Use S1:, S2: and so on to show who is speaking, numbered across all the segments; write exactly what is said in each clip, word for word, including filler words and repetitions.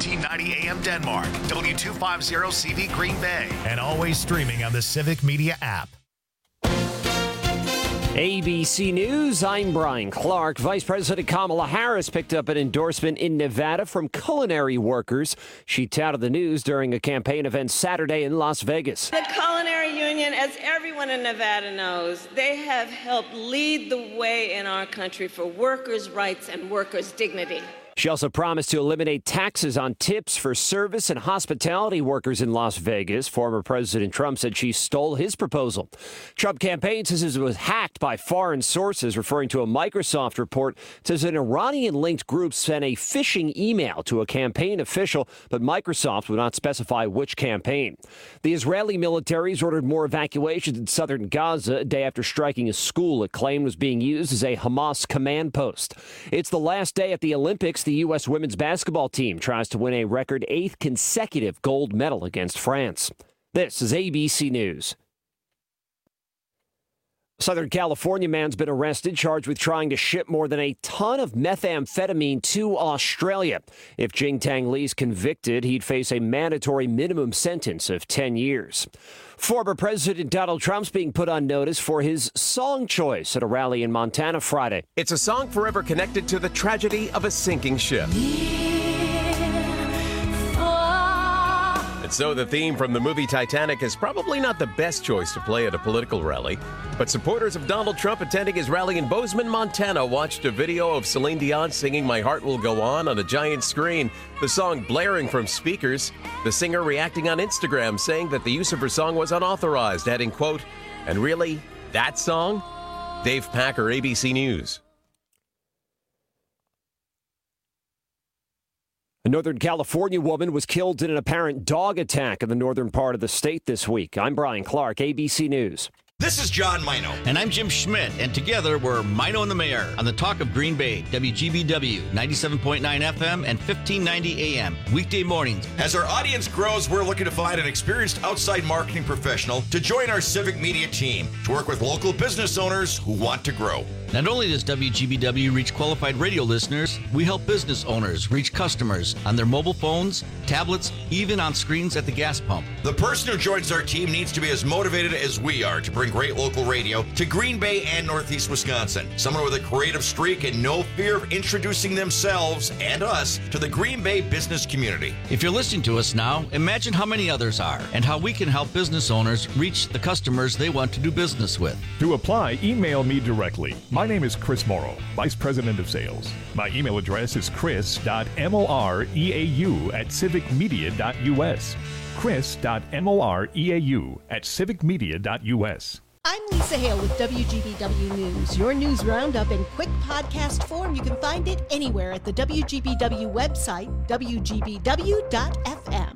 S1: fourteen ninety A M Denmark, W two fifty C V Green Bay, and always streaming on the Civic Media app.
S2: A B C News, I'm Brian Clark. Vice President Kamala Harris picked up an endorsement in Nevada from culinary workers. She touted the news during a campaign event Saturday in Las Vegas.
S3: The Culinary Union, as everyone in Nevada knows, they have helped lead the way in our country for workers' rights and workers' dignity.
S2: She also promised to eliminate taxes on tips for service and hospitality workers in Las Vegas. Former President Trump said she stole his proposal. Trump campaign says it was hacked by foreign sources, referring to a Microsoft report. It says an Iranian-linked group sent a phishing email to a campaign official, but Microsoft would not specify which campaign. The Israeli military has ordered more evacuations in southern Gaza a day after striking a school it claimed was being used as a Hamas command post. It's the last day at the Olympics. The U S women's basketball team tries to win a record eighth consecutive gold medal against France. This is A B C News. Southern California man's been arrested, charged with trying to ship more than a ton of methamphetamine to Australia. If Jing Tang Li's convicted, he'd face a mandatory minimum sentence of ten years. Former President Donald Trump's being put on notice for his song choice at a rally in Montana Friday.
S4: It's a song forever connected to the tragedy of a sinking ship. And so the theme from the movie Titanic is probably not the best choice to play at a political rally. But supporters of Donald Trump attending his rally in Bozeman, Montana watched a video of Celine Dion singing My Heart Will Go On on a giant screen, the song blaring from speakers. The singer reacting on Instagram saying that the use of her song was unauthorized, adding, quote, "And really, that song?" Dave Packer, A B C News.
S2: A Northern California woman was killed in an apparent dog attack in the northern part of the state this week. I'm Brian Clark, A B C News.
S5: This is John Mino.
S6: And I'm Jim Schmidt. And together we're Mino and the Mayor on the Talk of Green Bay, W G B W, ninety-seven point nine F M and fifteen ninety A M, weekday mornings.
S5: As our audience grows, we're looking to find an experienced outside marketing professional to join our civic media team to work with local business owners who want to grow.
S6: Not only does W G B W reach qualified radio listeners, we help business owners reach customers on their mobile phones, tablets, even on screens at the gas pump.
S5: The person who joins our team needs to be as motivated as we are to bring great local radio to Green Bay and Northeast Wisconsin. Someone with a creative streak and no fear of introducing themselves and us to the Green Bay business community.
S6: If you're listening to us now, imagine how many others are and how we can help business owners reach the customers they want to do business with.
S7: To apply, email me directly. My name is Chris Morrow, Vice President of Sales. My email address is chris dot moreau at civic media dot u s. chris dot moreau at civic media dot u s.
S8: I'm Lisa Hale with W G B W News. Your news roundup in quick podcast form. You can find it anywhere at the W G B W website, w g b w dot f m.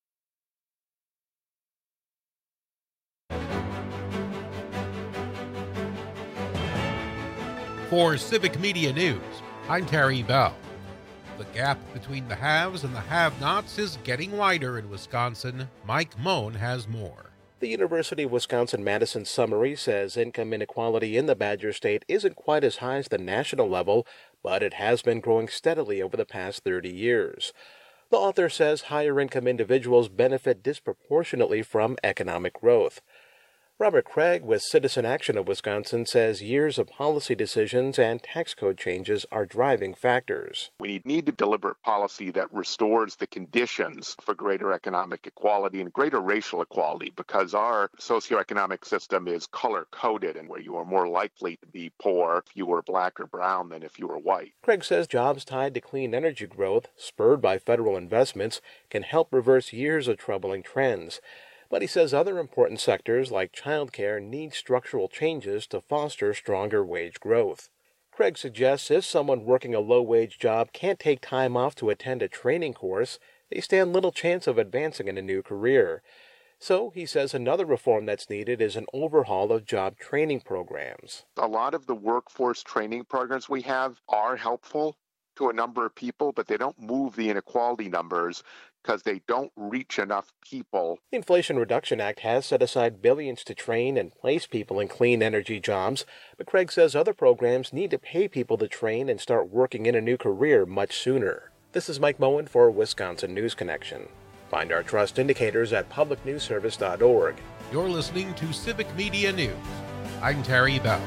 S9: For Civic Media News, I'm Terry Bell. The gap between the haves and the have-nots is getting wider in Wisconsin. Mike Moan has more.
S10: The University of Wisconsin-Madison summary says income inequality in the Badger State isn't quite as high as the national level, but it has been growing steadily over the past thirty years. The author says higher-income individuals benefit disproportionately from economic growth. Robert Craig with Citizen Action of Wisconsin says years of policy decisions and tax code changes are driving factors.
S11: We need to deliberate policy that restores the conditions for greater economic equality and greater racial equality, because our socioeconomic system is color-coded, and where you are more likely to be poor if you were black or brown than if you were white.
S10: Craig says jobs tied to clean energy growth, spurred by federal investments, can help reverse years of troubling trends. But he says other important sectors like childcare need structural changes to foster stronger wage growth. Craig suggests if someone working a low-wage job can't take time off to attend a training course, they stand little chance of advancing in a new career. So he says another reform that's needed is an overhaul of job training programs.
S11: A lot of the workforce training programs we have are helpful to a number of people, but they don't move the inequality numbers because they don't reach enough people.
S10: The Inflation Reduction Act has set aside billions to train and place people in clean energy jobs, but Craig says other programs need to pay people to train and start working in a new career much sooner. This is Mike Moen for Wisconsin News Connection. Find our trust indicators at public news service dot org.
S9: You're listening to Civic Media News. I'm Terry Bell.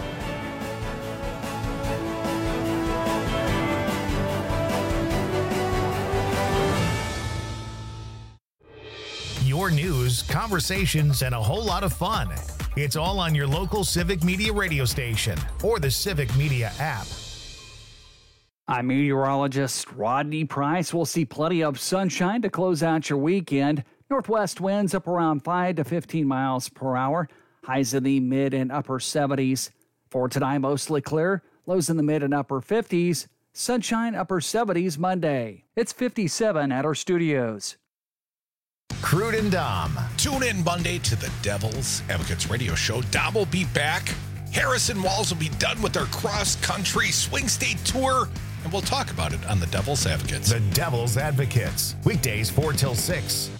S1: Your news, conversations, and a whole lot of fun. It's all on your local Civic Media radio station or the Civic Media app.
S12: I'm meteorologist Rodney Price. We'll see plenty of sunshine to close out your weekend. Northwest winds up around five to fifteen miles per hour. Highs in the mid and upper seventies. For tonight, mostly clear. Lows in the mid and upper fifties. Sunshine upper seventies Monday. It's fifty-seven at our studios.
S1: Crude and Dom.
S13: Tune in Monday to the Devil's Advocates radio show. Dom will be back. Harrison Walls will be done with their cross-country swing state tour, and we'll talk about it on the Devil's Advocates.
S1: The Devil's Advocates. Weekdays four till six.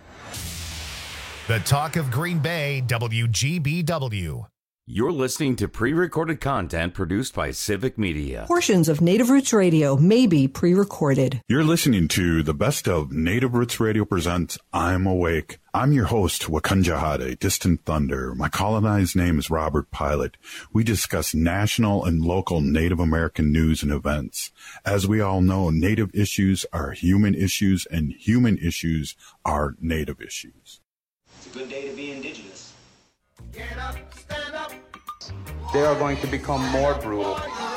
S1: The Talk of Green Bay, W G B W.
S14: You're listening to pre-recorded content produced by Civic Media.
S15: Portions of Native Roots Radio may be pre-recorded.
S16: You're listening to the best of Native Roots Radio presents I'm Awake. I'm your host, Wakanja Distant Thunder. My colonized name is Robert Pilot. We discuss national and local Native American news and events. As we all know, Native issues are human issues, and human issues are Native issues.
S17: It's a good day to be Indigenous.
S18: Get up, stand up.
S19: They are going to become more brutal.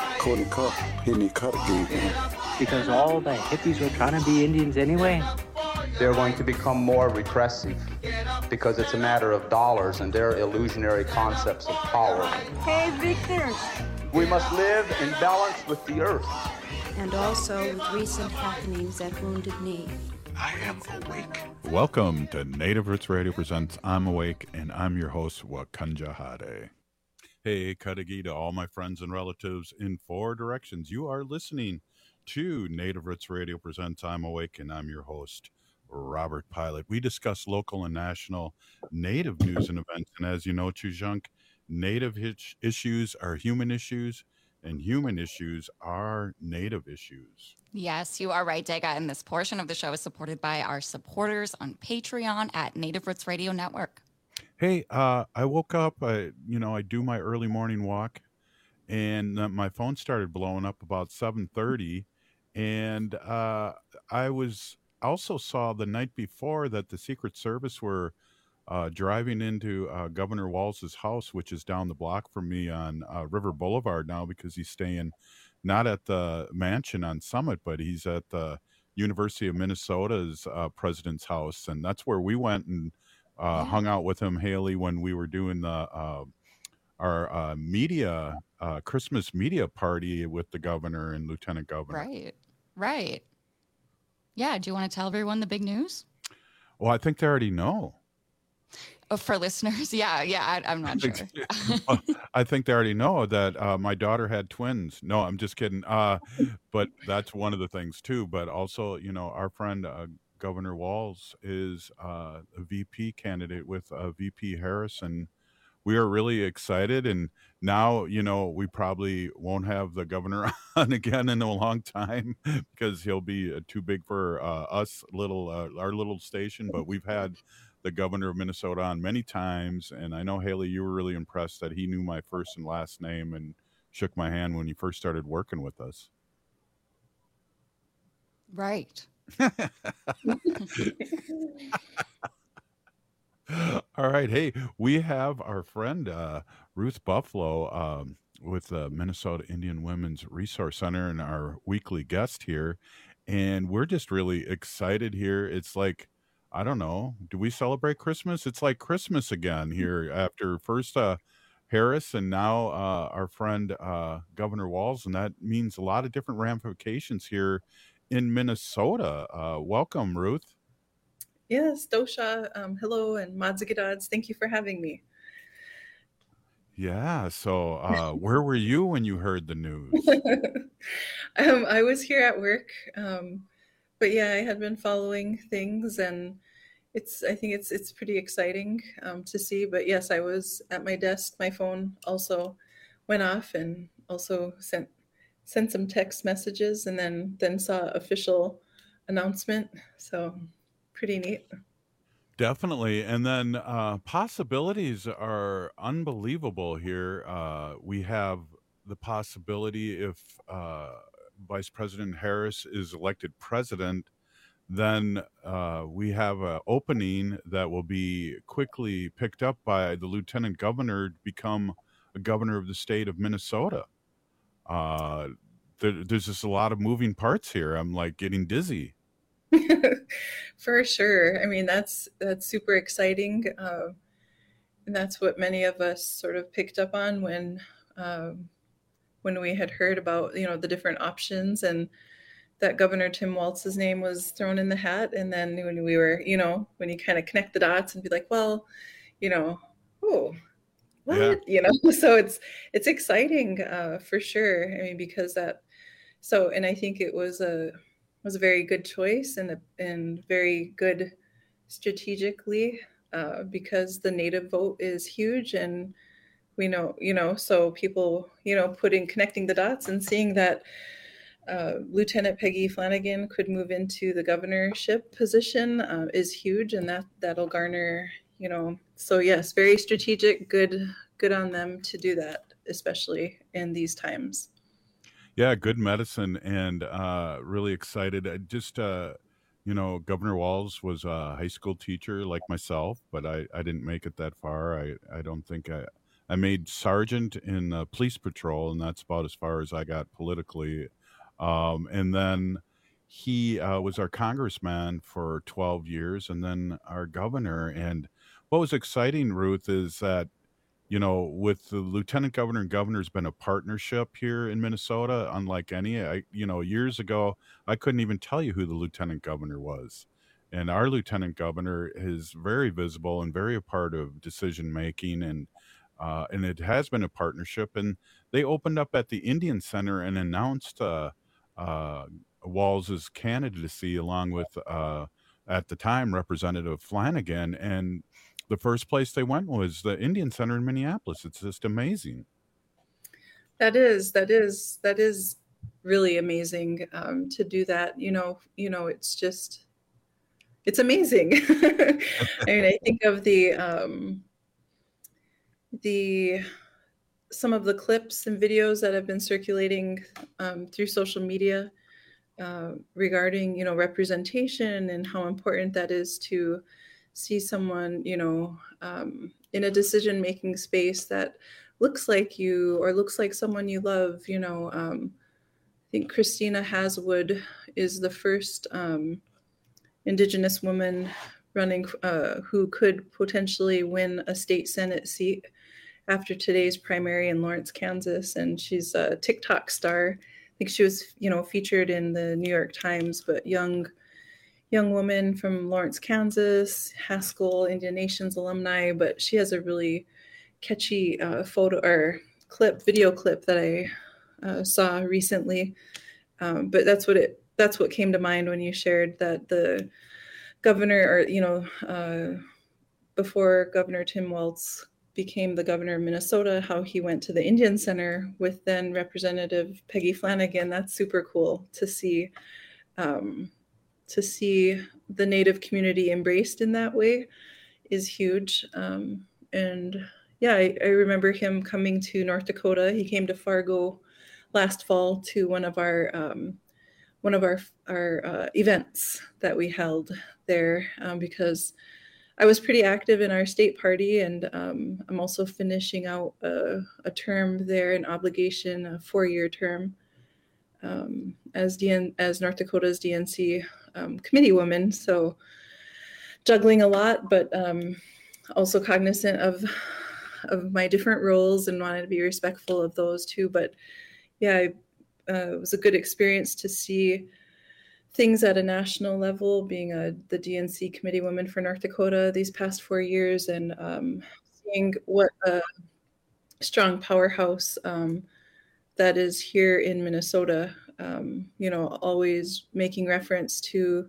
S20: Because all the hippies were trying to be Indians anyway.
S19: They're going to become more repressive because it's a matter of dollars and their illusionary concepts of power.
S21: Hey, Victor.
S19: We must live in balance with the earth.
S21: And also with recent happenings at Wounded Knee.
S13: I am awake.
S16: Welcome to Native Roots Radio presents I'm Awake, and I'm your host, Wakanja Hade. Hey, Kadagi to all my friends and relatives in four directions. You are listening to Native Roots Radio presents I'm Awake, and I'm your host, Robert Pilot. We discuss local and national Native news and events, and as you know, Chujunk, Native hitch issues are human issues, and human issues are Native issues.
S22: Yes, you are right, Dega, and this portion of the show is supported by our supporters on Patreon at Native Roots Radio Network.
S16: Hey, uh, I woke up, I, you know, I do my early morning walk, and uh, my phone started blowing up about seven thirty, and uh, I was also saw the night before that the Secret Service were uh, driving into uh, Governor Walz's house, which is down the block from me on uh, River Boulevard now, because he's staying not at the mansion on Summit, but he's at the University of Minnesota's uh, president's house, and that's where we went and Uh, hung out with him, Haley, when we were doing the uh, our uh, media uh, Christmas media party with the governor and lieutenant governor.
S22: Right, right. Yeah. Do you want to tell everyone the big news?
S16: Well, I think they already know.
S22: Oh, for listeners, yeah, yeah. I, I'm not sure.
S16: I think they already know that uh, my daughter had twins. No, I'm just kidding. Uh, but that's one of the things too. But also, you know, our friend. Uh, Governor Walz is uh, a V P candidate with uh, V P Harris, and we are really excited. And now, you know, we probably won't have the governor on again in a long time because he'll be uh, too big for uh, us, little uh, our little station. But we've had the governor of Minnesota on many times, and I know, Haley, you were really impressed that he knew my first and last name and shook my hand when he first started working with us.
S22: Right.
S16: All right. Hey, we have our friend uh, Ruth Buffalo um, with the Minnesota Indian Women's Resource Center and our weekly guest here. And we're just really excited here. It's like, I don't know, do we celebrate Christmas? It's like Christmas again here after first uh, Harris and now uh, our friend uh, Governor Walz. And that means a lot of different ramifications here in Minnesota. Uh, welcome, Ruth.
S23: Yes, Dosha. Um, hello, and Madzigidads. Thank you for having me.
S16: Yeah. So uh, where were you when you heard the news?
S23: um, I was here at work. Um, but yeah, I had been following things, and it's, I think it's, it's pretty exciting um, to see. But yes, I was at my desk. My phone also went off, and also sent sent some text messages, and then then saw official announcement. So pretty neat.
S16: Definitely. And then uh, possibilities are unbelievable here. Uh, we have the possibility if uh, Vice President Harris is elected president, then uh, we have an opening that will be quickly picked up by the lieutenant governor to become a governor of the state of Minnesota. Uh, there, there's just a lot of moving parts here. I'm like getting dizzy.
S23: For sure. I mean, that's that's super exciting. Uh, and that's what many of us sort of picked up on when um, when we had heard about, you know, the different options and that Governor Tim Walz's name was thrown in the hat. And then when we were, you know, when you kind of connect the dots and be like, well, you know, oh, what? Yeah. You know, so it's it's exciting uh, for sure. I mean, because that, so, and I think it was a was a very good choice and a, and very good strategically uh, because the Native vote is huge, and we know, you know, so people, you know, putting connecting the dots and seeing that uh, Lieutenant Peggy Flanagan could move into the governorship position uh, is huge, and that that'll garner, you know, so yes, very strategic, good, good on them to do that, especially in these times.
S16: Yeah, good medicine, and uh, really excited. I just, uh, you know, Governor Walz was a high school teacher like myself, but I, I didn't make it that far. I, I don't think I, I made sergeant in uh, police patrol, and that's about as far as I got politically. Um, and then he uh, was our congressman for twelve years, and then our governor. And what was exciting, Ruth, is that, you know, with the lieutenant governor and governor has been a partnership here in Minnesota, unlike any. I, you know, years ago, I couldn't even tell you who the lieutenant governor was. And our lieutenant governor is very visible and very a part of decision making. And uh, and it has been a partnership. And they opened up at the Indian Center and announced uh, uh, Walz's candidacy along with, uh, at the time, Representative Flanagan. And the first place they went was the Indian Center in Minneapolis. It's just amazing.
S23: That is, that is, that is really amazing um, to do that. You know, you know, it's just, it's amazing. I mean, I think of the, um, the, some of the clips and videos that have been circulating um, through social media uh, regarding, you know, representation and how important that is to see someone, you know, um, in a decision-making space that looks like you or looks like someone you love. You know, um, I think Christina Haswood is the first um, Indigenous woman running uh, who could potentially win a state Senate seat after today's primary in Lawrence, Kansas. And she's a TikTok star. I think she was, you know, featured in the New York Times, but young young woman from Lawrence, Kansas, Haskell Indian Nations alumni, but she has a really catchy uh, photo or clip, video clip that I uh, saw recently. Um, but that's what it, that's what came to mind when you shared that the governor, or, you know, uh, before Governor Tim Walz became the governor of Minnesota, how he went to the Indian Center with then Representative Peggy Flanagan. That's super cool to see. Um, to see the Native community embraced in that way is huge. Um, and yeah, I, I remember him coming to North Dakota. He came to Fargo last fall to one of our um, one of our our uh, events that we held there um, because I was pretty active in our state party, and um, I'm also finishing out a, a term there, an obligation, a four-year term um, as D N as North Dakota's D N C Um, committee woman, so juggling a lot, but um, also cognizant of of my different roles and wanted to be respectful of those too. But yeah, I, uh, it was a good experience to see things at a national level, being a the D N C committee woman for North Dakota these past four years, and um, seeing what a strong powerhouse um, that is here in Minnesota. Um, you know, always making reference to,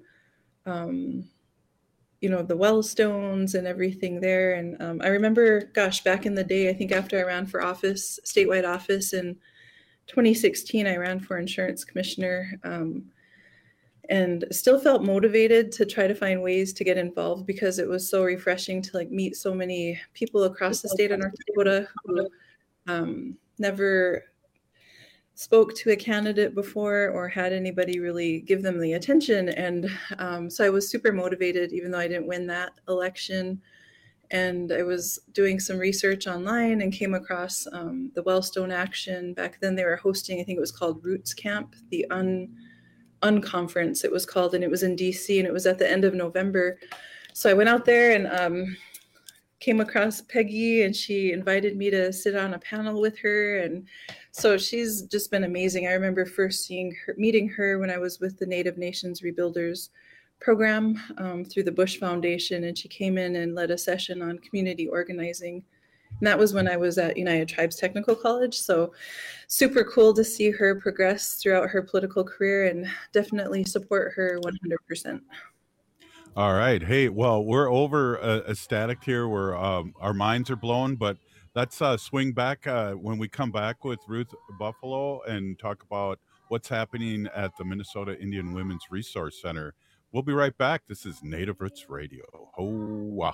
S23: um, you know, the Wellstones and everything there. And um, I remember, gosh, back in the day, I think after I ran for office, statewide office in twenty sixteen, I ran for insurance commissioner. Um, and still felt motivated to try to find ways to get involved because it was so refreshing to like meet so many people across the state of North Dakota who um, never spoke to a candidate before or had anybody really give them the attention. And um, so I was super motivated, even though I didn't win that election. And I was doing some research online and came across um, the Wellstone Action. Back then they were hosting, I think it was called Roots Camp, the un unconference it was called, and it was in D C, and it was at the end of November. So I went out there and um, came across Peggy, and she invited me to sit on a panel with her. And so she's just been amazing. I remember first seeing her, meeting her when I was with the Native Nations Rebuilders program um, through the Bush Foundation, and she came in and led a session on community organizing. And that was when I was at United Tribes Technical College. So super cool to see her progress throughout her political career, and definitely support her one hundred percent.
S16: All right. Hey, well, we're over uh, ecstatic here. We're um, our minds are blown, but let's uh, swing back uh, when we come back with Ruth Buffalo and talk about what's happening at the Minnesota Indian Women's Resource Center. We'll be right back. This is Native Roots Radio. Hoa.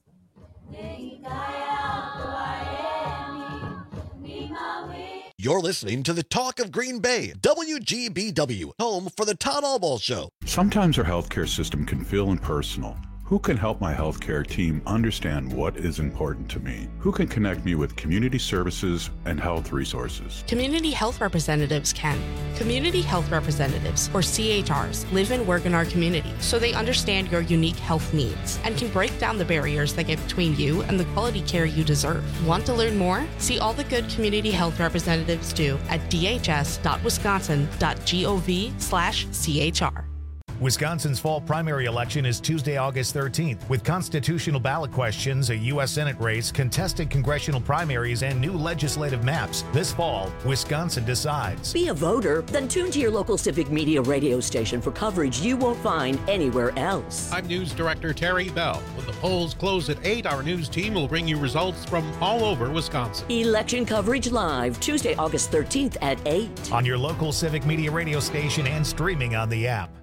S2: You're listening to the Talk of Green Bay, W G B W, home for the Todd Albaugh Show.
S16: Sometimes our healthcare system can feel impersonal. Who can help my healthcare team understand what is important to me? Who can connect me with community services and health resources?
S3: Community health representatives can. Community health representatives, or C H Rs, live and work in our community, so they understand your unique health needs and can break down the barriers that get between you and the quality care you deserve. Want to learn more? See all the good community health representatives do at d h s dot wisconsin dot gov slash c h r.
S1: Wisconsin's fall primary election is Tuesday, August thirteenth, with constitutional ballot questions, a U S Senate race, contested congressional primaries, and new legislative maps. This fall, Wisconsin decides.
S4: Be a voter? Then tune to your local Civic Media radio station for coverage you won't find anywhere else.
S9: I'm News Director Terry Bell. When the polls close at eight, our news team will bring you results from all over Wisconsin.
S4: Election coverage live, Tuesday, August thirteenth at eight.
S1: On your local Civic Media radio station and streaming on the app.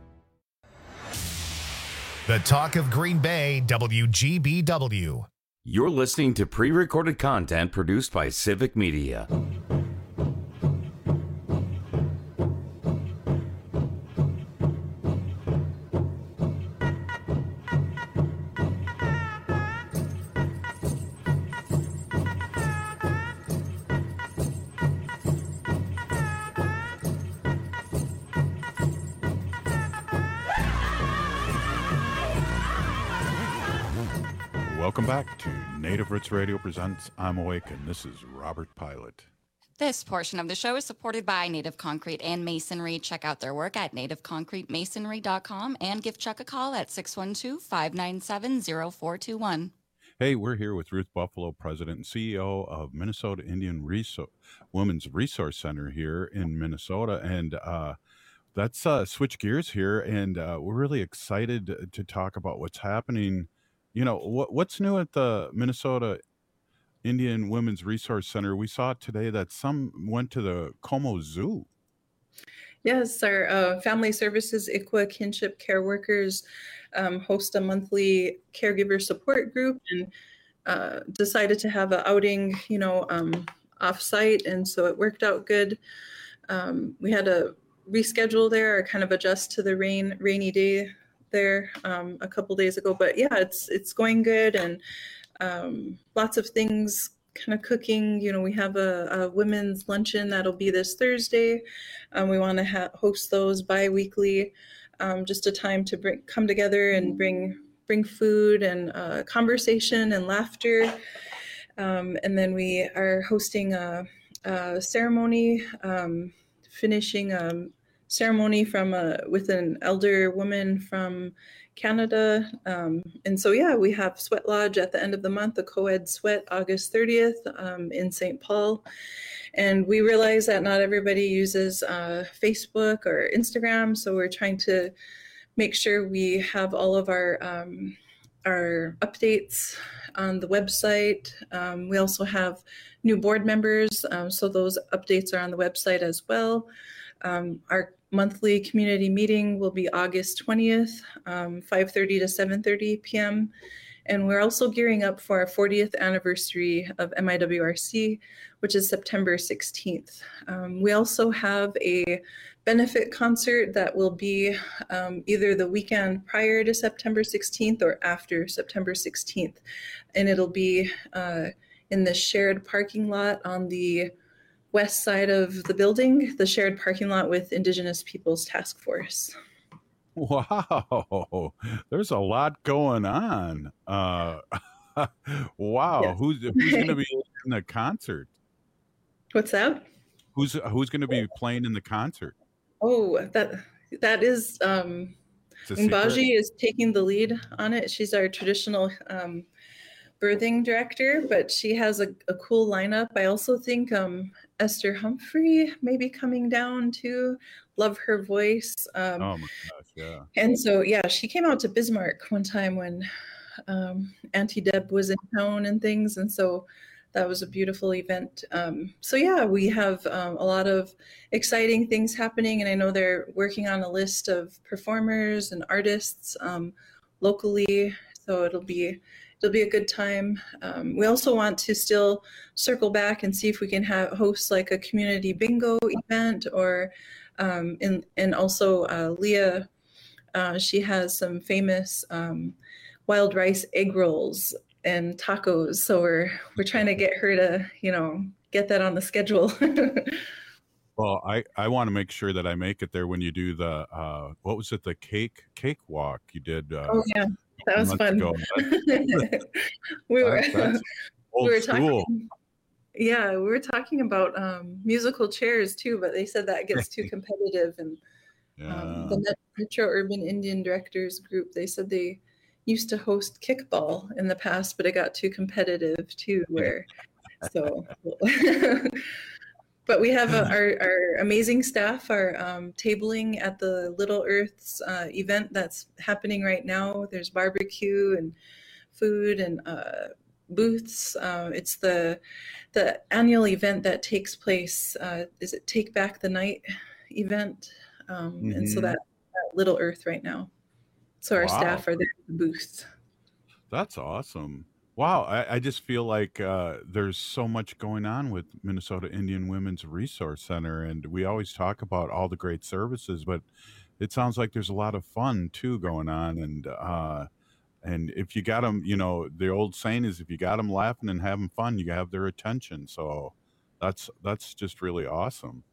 S1: The Talk of Green Bay, W G B W.
S14: You're listening to pre-recorded content produced by Civic Media.
S16: Welcome back to Native Roots Radio presents I'm Awake, and this is Robert Pilot.
S22: This portion of the show is supported by Native Concrete and Masonry. Check out their work at native concrete masonry dot com and give Chuck a call at six one two, five nine seven, zero four two one.
S16: Hey, we're here with Ruth Buffalo, President and C E O of Minnesota Indian Resor- Women's Resource Center here in Minnesota, and uh, let's uh, switch gears here, and uh, we're really excited to talk about what's happening. You know, what what's new at the Minnesota Indian Women's Resource Center? We saw today that some went to the Como Zoo.
S23: Yes, our uh, Family Services I C W A Kinship Care Workers um, host a monthly caregiver support group, and uh, decided to have an outing, you know, um, off-site, and so it worked out good. Um, we had to reschedule there or kind of adjust to the rain rainy day there um, a couple days ago, but yeah, it's it's going good, and um, lots of things kind of cooking. You know, we have a, a women's luncheon that'll be this Thursday. Um, we want to ha- host those bi-weekly, um, just a time to bring come together and bring bring food and uh, conversation and laughter. Um, and then we are hosting a, a ceremony, um, finishing a ceremony from a, with an elder woman from Canada. Um, and so, yeah, we have Sweat Lodge at the end of the month, the co-ed sweat, August thirtieth um, in Saint Paul. And we realize that not everybody uses uh, Facebook or Instagram, so we're trying to make sure we have all of our um, our updates on the website. Um, we also have new board members, um, so those updates are on the website as well. Um, our monthly community meeting will be August twentieth, um, five thirty to seven thirty p.m. And we're also gearing up for our fortieth anniversary of M I W R C, which is September sixteenth. Um, we also have a benefit concert that will be um, either the weekend prior to September sixteenth or after September sixteenth. And it'll be uh, in the shared parking lot on the west side of the building, the shared parking lot with Indigenous Peoples Task Force.
S16: Wow, there's a lot going on. Uh, wow, yes. who's who's going to be in the concert?
S23: What's that?
S16: Who's who's going to be playing in the concert?
S23: Oh, that that is um, Mbaji is taking the lead on it. She's our traditional um, birthing director, but she has a, a cool lineup. I also think um, Esther Humphrey may be coming down too. Love her voice. Um,
S16: oh my gosh, yeah.
S23: And so, yeah, she came out to Bismarck one time when um, Auntie Deb was in town and things. And so that was a beautiful event. Um, so yeah, we have um, a lot of exciting things happening. And I know they're working on a list of performers and artists um, locally. So it'll be It'll be a good time. Um, we also want to still circle back and see if we can have host like a community bingo event, or um, in, and also uh, Leah, uh, she has some famous um, wild rice egg rolls and tacos. So we're we're trying to get her to, you know, get that on the schedule.
S16: Well, I, I want to make sure that I make it there when you do the uh, what was it, the cake cake walk you did? Uh,
S23: oh yeah. That was fun. we were we were talking. Yeah, we were talking about um, musical chairs too, but they said that gets too competitive. And
S16: yeah.
S23: um, the Metro Urban Indian Directors Group, they said they used to host kickball in the past, but it got too competitive too. Where so. But we have a, our, our amazing staff are um, tabling at the Little Earths uh, event that's happening right now. There's barbecue and food and uh, booths. Uh, it's the the annual event that takes place. Uh, is it Take Back the Night event? Um, mm-hmm. And so that, that Little Earth right now. So our wow. staff are there at the booths.
S16: That's awesome. Wow, I, I just feel like uh, there's so much going on with Minnesota Indian Women's Resource Center, and we always talk about all the great services, but it sounds like there's a lot of fun too going on. And uh, and if you got them, you know, the old saying is, if you got them laughing and having fun, you have their attention. So that's that's just really awesome.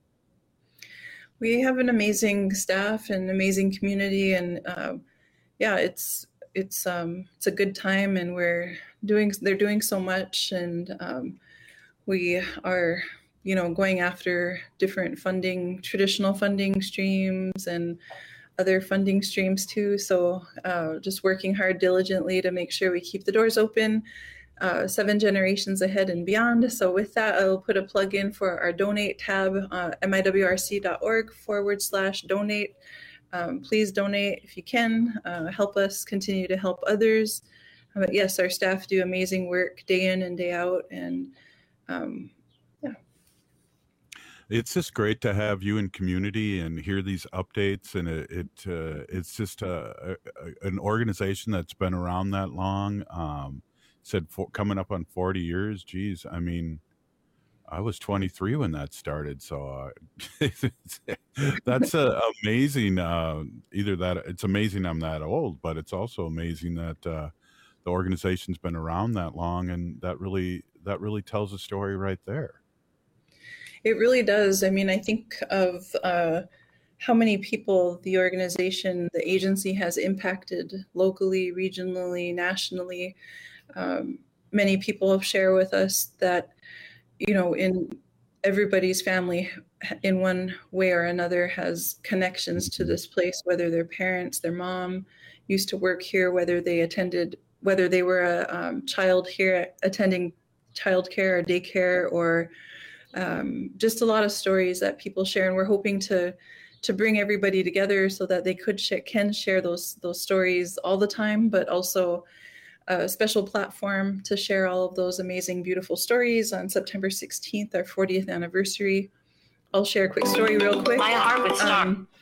S23: We have an amazing staff and amazing community, and uh, yeah, it's. It's um it's a good time, and we're doing they're doing so much, and um, we are you know going after different funding, traditional funding streams and other funding streams too. So uh, just working hard diligently to make sure we keep the doors open, uh, seven generations ahead and beyond. So with that, I'll put a plug in for our donate tab, uh, miwrc.org forward slash donate. Um, please donate if you can. Uh, help us continue to help others. Uh, but yes, our staff do amazing work day in and day out. And um, yeah.
S16: It's just great to have you in community and hear these updates. And it, it uh, it's just a, a, an organization that's been around that long. Um, said for, coming up on forty years. Geez, I mean, I was twenty-three when that started, so uh, that's uh, amazing. Uh, either that, it's amazing I'm that old, but it's also amazing that uh, the organization's been around that long, and that really that really tells a story right there.
S23: It really does. I mean, I think of uh, how many people the organization, the agency has impacted locally, regionally, nationally. Um, many people share with us that, you know, in everybody's family in one way or another has connections to this place, whether their parents, their mom used to work here, whether they attended, whether they were a um, child here attending childcare or daycare, or um, just a lot of stories that people share. And we're hoping to to bring everybody together so that they could sh- can share those those stories all the time, but also a special platform to share all of those amazing, beautiful stories on September sixteenth, our fortieth anniversary. I'll share a quick story real quick.
S5: My heart would stop. Um,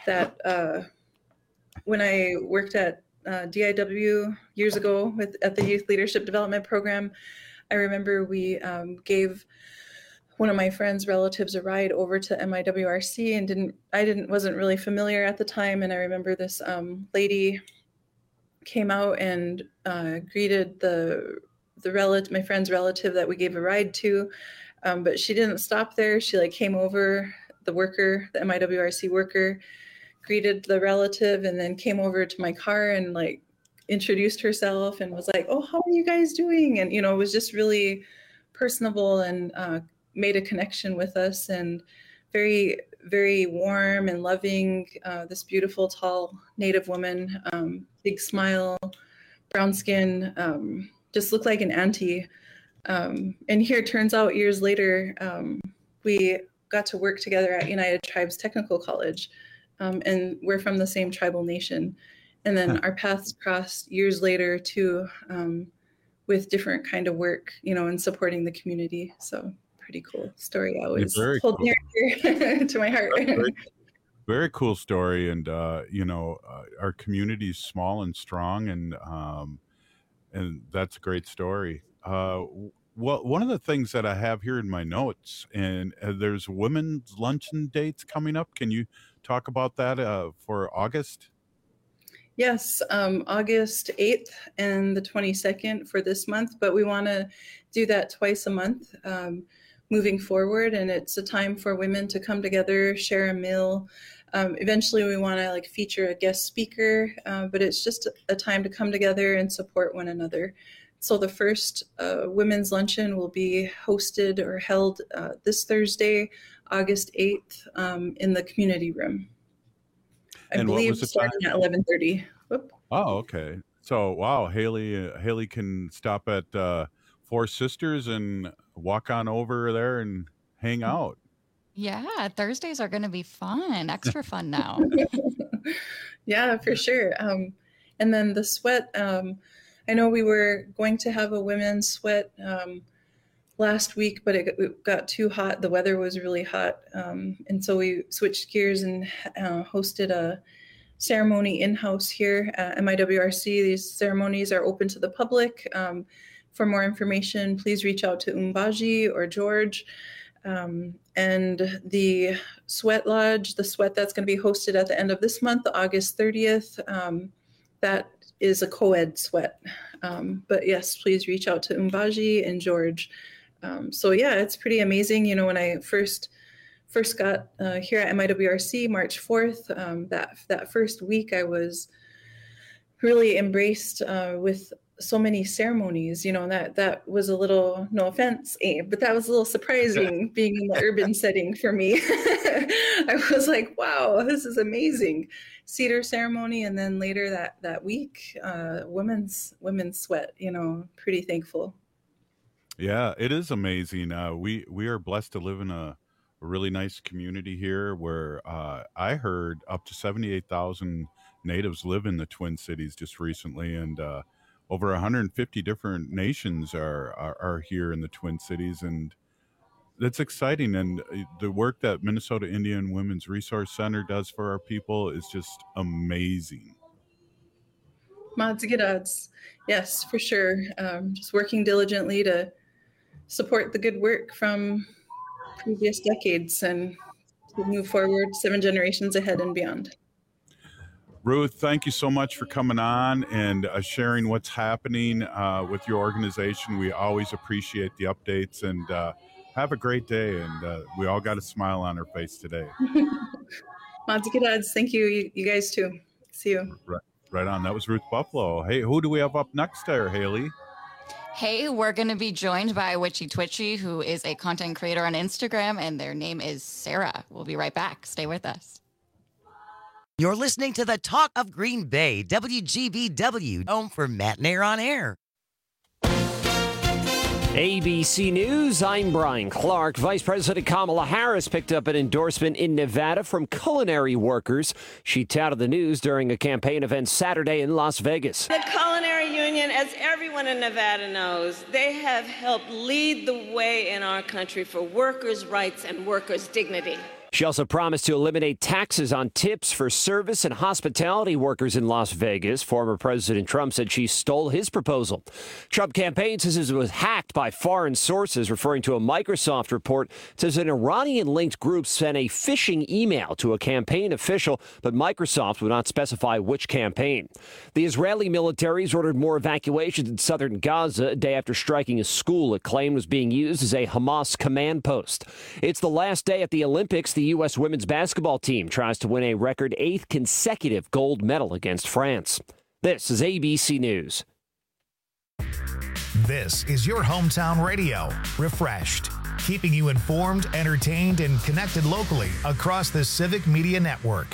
S23: that uh, when I worked at uh, D I W years ago with at the Youth Leadership Development Program, I remember we um, gave one of my friend's relatives a ride over to M I W R C, and didn't I didn't wasn't really familiar at the time, and I remember this um, lady came out and uh, greeted the the relative, my friend's relative that we gave a ride to, um, but she didn't stop there. She like came over, the worker, the M I W R C worker, greeted the relative, and then came over to my car and like introduced herself and was like, "Oh, how are you guys doing?" And you know, it was just really personable and uh, made a connection with us, and very, very warm and loving. Uh, this beautiful, tall Native woman, um, big smile, brown skin, um, just looked like an auntie. Um, and here, it turns out, years later, um, we got to work together at United Tribes Technical College, um, and we're from the same tribal nation. And then our paths crossed years later too, um, with different kind of work, you know, and supporting the community. So pretty cool story. I always hold
S16: cool.
S23: near to my heart.
S16: Very, very cool story. And, uh, you know, uh, our community is small and strong, and um, and that's a great story. Uh, well, one of the things that I have here in my notes, and uh, there's women's luncheon dates coming up. Can you talk about that uh, for August?
S23: Yes, um, August eighth and the twenty-second for this month, but we want to do that twice a month um, moving forward. And it's a time for women to come together, share a meal. Um, eventually we want to like feature a guest speaker, uh, but it's just a time to come together and support one another. So the first uh, women's luncheon will be hosted or held uh, this Thursday, August eighth, um, in the community room. I
S16: And what
S23: believe
S16: was the
S23: starting
S16: time?
S23: at eleven thirty.
S16: Oh, okay. So, wow, Haley, uh, Haley can stop at uh, Four Sisters and walk on over there and hang out.
S22: Yeah, Thursdays are going to be fun, extra fun now.
S23: Yeah, for sure. Um, and then the sweat, um, I know we were going to have a women's sweat um, last week, but it got, it got too hot. The weather was really hot. Um, and so we switched gears and uh, hosted a ceremony in-house here at M I W R C. These ceremonies are open to the public. Um, for more information, please reach out to Umbaji or George. Um, and the sweat lodge, the sweat that's going to be hosted at the end of this month, August thirtieth, um, that is a co-ed sweat. Um, but yes, please reach out to Umbaji and George. Um, so yeah, it's pretty amazing. You know, when I first first got uh, here at M I W R C, March fourth, um, that that first week, I was really embraced uh, with so many ceremonies. You know, that that was a little, no offense, Abe, but that was a little surprising being in the urban setting for me. I was like, wow, this is amazing. Cedar ceremony, and then later that that week, uh, women's women's sweat. You know, pretty thankful.
S16: Yeah, it is amazing. Uh, we we are blessed to live in a, a really nice community here, where uh, I heard up to seventy-eight thousand natives live in the Twin Cities just recently, and uh, over one hundred fifty different nations are, are are here in the Twin Cities, and that's exciting. And the work that Minnesota Indian Women's Resource Center does for our people is just amazing.
S23: Mods get odds. Yes, for sure. Um, just working diligently to support the good work from previous decades and to move forward seven generations ahead and beyond.
S16: Ruth, thank you so much for coming on and uh, sharing what's happening uh, with your organization. We always appreciate the updates, and uh, have a great day. And uh, we all got a smile on our face today.
S23: Mods get odds. Thank you. you. You guys too. See you.
S16: Right, right on. That was Ruth Buffalo. Hey, who do we have up next there, Haley?
S22: Hey, we're going to be joined by Witchy Twitchy, who is a content creator on Instagram, and their name is Sarah. We'll be right back. Stay with us.
S5: You're listening to the Talk of Green Bay, W G B W, home for Matt Nair on Air.
S6: A B C News, I'm Brian Clark. Vice President Kamala Harris picked up an endorsement in Nevada from culinary workers. She touted the news during a campaign event Saturday in Las Vegas.
S7: The Culinary Union, as everyone in Nevada knows, they have helped lead the way in our country for workers' rights and workers' dignity.
S6: She also promised to eliminate taxes on tips for service and hospitality workers in Las Vegas. Former President Trump said she stole his proposal. Trump campaign says it was hacked by foreign sources, referring to a Microsoft report. It says an Iranian-linked group sent a phishing email to a campaign official, but Microsoft would not specify which campaign. The Israeli military has ordered more evacuations in southern Gaza a day after striking a school it claimed was being used as a Hamas command post. It's the last day at the Olympics. The U S women's basketball team tries to win a record eighth consecutive gold medal against France. This is A B C News.
S1: This is your hometown radio, Refreshed, keeping you informed, entertained, and connected locally across the Civic Media Network.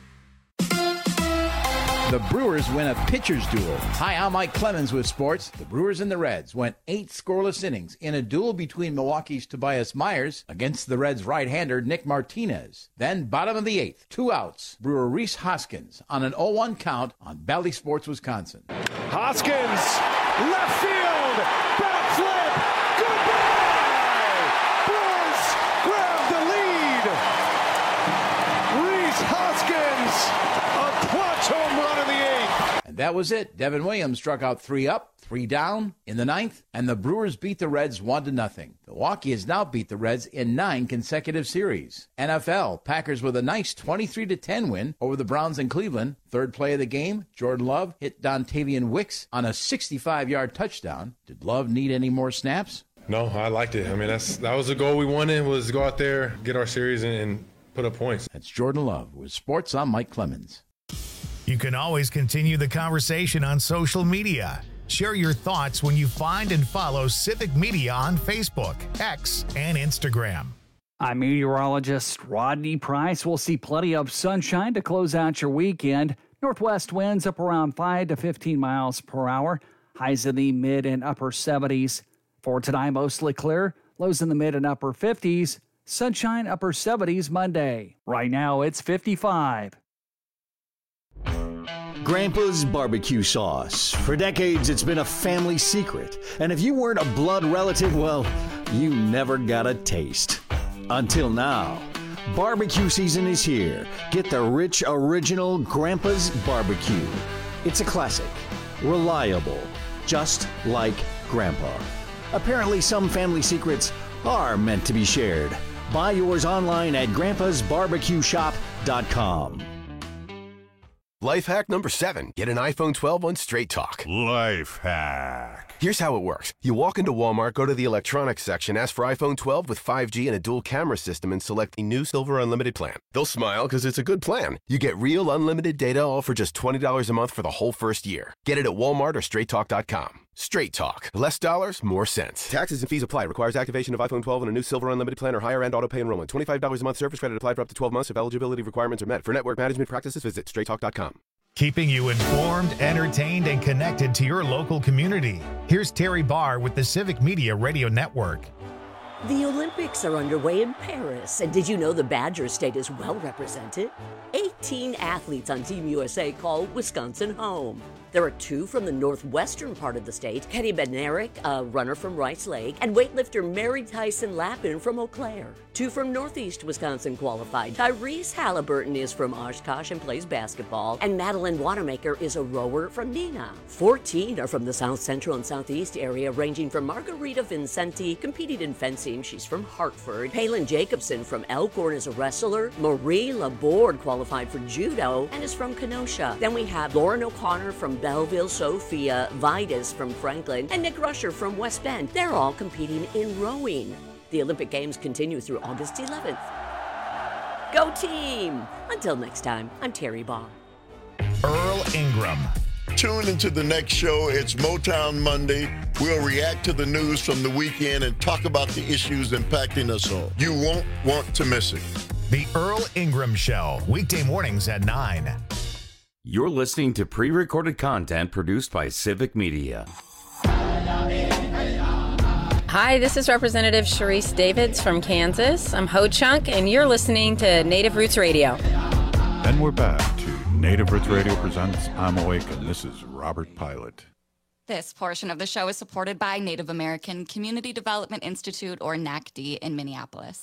S8: The Brewers win a pitcher's duel. Hi, I'm Mike Clemens with sports. The Brewers and the Reds went eight scoreless innings in a duel between Milwaukee's Tobias Myers against the Reds' right-hander Nick Martinez. Then, bottom of the eighth, two outs, Brewer Rhys Hoskins on an oh one count on Bally Sports, Wisconsin.
S10: Hoskins, left field, bat flip, goodbye! Brewers grab the lead. Rhys Hoskins, a clutch home run in the eighth.
S8: And that was it. Devin Williams struck out three up, three down in the ninth, and the Brewers beat the Reds one to nothing. Milwaukee has now beat the Reds in nine consecutive series. N F L, Packers with a nice twenty-three to ten win over the Browns in Cleveland. Third play of the game, Jordan Love hit Dontavian Wicks on a sixty-five-yard touchdown. Did Love need any more snaps?
S11: No, I liked it. I mean, that's that was the goal we wanted, was to go out there, get our series, and, and put up points.
S8: That's Jordan Love with Sports. I'm Mike Clemens.
S1: You can always continue the conversation on social media. Share your thoughts when you find and follow Civic Media on Facebook, X, and Instagram.
S12: I'm meteorologist Rodney Price. We'll see plenty of sunshine to close out your weekend. Northwest winds up around five to fifteen miles per hour. Highs in the mid and upper seventies. For tonight, mostly clear. Lows in the mid and upper fifties. Sunshine upper seventies Monday. Right now, it's fifty-five.
S24: Grandpa's barbecue sauce. For decades, it's been a family secret. And if you weren't a blood relative, well, you never got a taste. Until now. Barbecue season is here. Get the rich, original Grandpa's barbecue. It's a classic. Reliable. Just like Grandpa. Apparently, some family secrets are meant to be shared. Buy yours online at grandpas barbecue shop dot com.
S25: Life hack number seven. Get an iPhone twelve on Straight Talk.
S26: Life hack.
S25: Here's how it works. You walk into Walmart, go to the electronics section, ask for iPhone twelve with five G and a dual camera system, and select the new Silver Unlimited plan. They'll smile because it's a good plan. You get real unlimited data all for just twenty dollars a month for the whole first year. Get it at Walmart or straight talk dot com. Straight Talk. Less dollars, more sense. Taxes and fees apply. Requires activation of iPhone twelve and a new Silver Unlimited plan or higher end auto pay enrollment. twenty-five dollars a month service credit applied for up to twelve months if eligibility requirements are met. For network management practices, visit straight talk dot com.
S1: Keeping you informed, entertained, and connected to your local community. Here's Terry Barr with the Civic Media Radio Network.
S4: The Olympics are underway in Paris, and did you know the Badger State is well represented? eighteen athletes on Team U S A call Wisconsin home. There are two from the northwestern part of the state, Kenny Bednarik, a runner from Rice Lake, and weightlifter Mary Tyson Lappin from Eau Claire. Two from northeast Wisconsin qualified. Tyrese Halliburton is from Oshkosh and plays basketball, and Madeline Wanamaker is a rower from Neenah. fourteen are from the south central and southeast area, ranging from Margarita Vincenti, competing in fencing, she's from Hartford. Palin Jacobson from Elkhorn is a wrestler. Marie Laborde qualified for judo and is from Kenosha. Then we have Lauren O'Connor from Belleville, Sophia Vidas from Franklin, and Nick Rusher from West Bend. They're all competing in rowing. The Olympic Games continue through August eleventh. Go team! Until next time, I'm Terry Baugh.
S1: Earl Ingram.
S27: Tune into the next show. It's Motown Monday. We'll react to the news from the weekend and talk about the issues impacting us all. You won't want to miss it.
S1: The Earl Ingram Show, weekday mornings at nine.
S14: You're listening to pre-recorded content produced by Civic Media.
S28: Hi, this is Representative Sharice Davids from Kansas. I'm Ho Chunk, and you're listening to Native Roots Radio.
S16: And we're back to Native Roots Radio presents I'm Awake, and this is Robert Pilot.
S22: This portion of the show is supported by Native American Community Development Institute, or N A C D, in Minneapolis.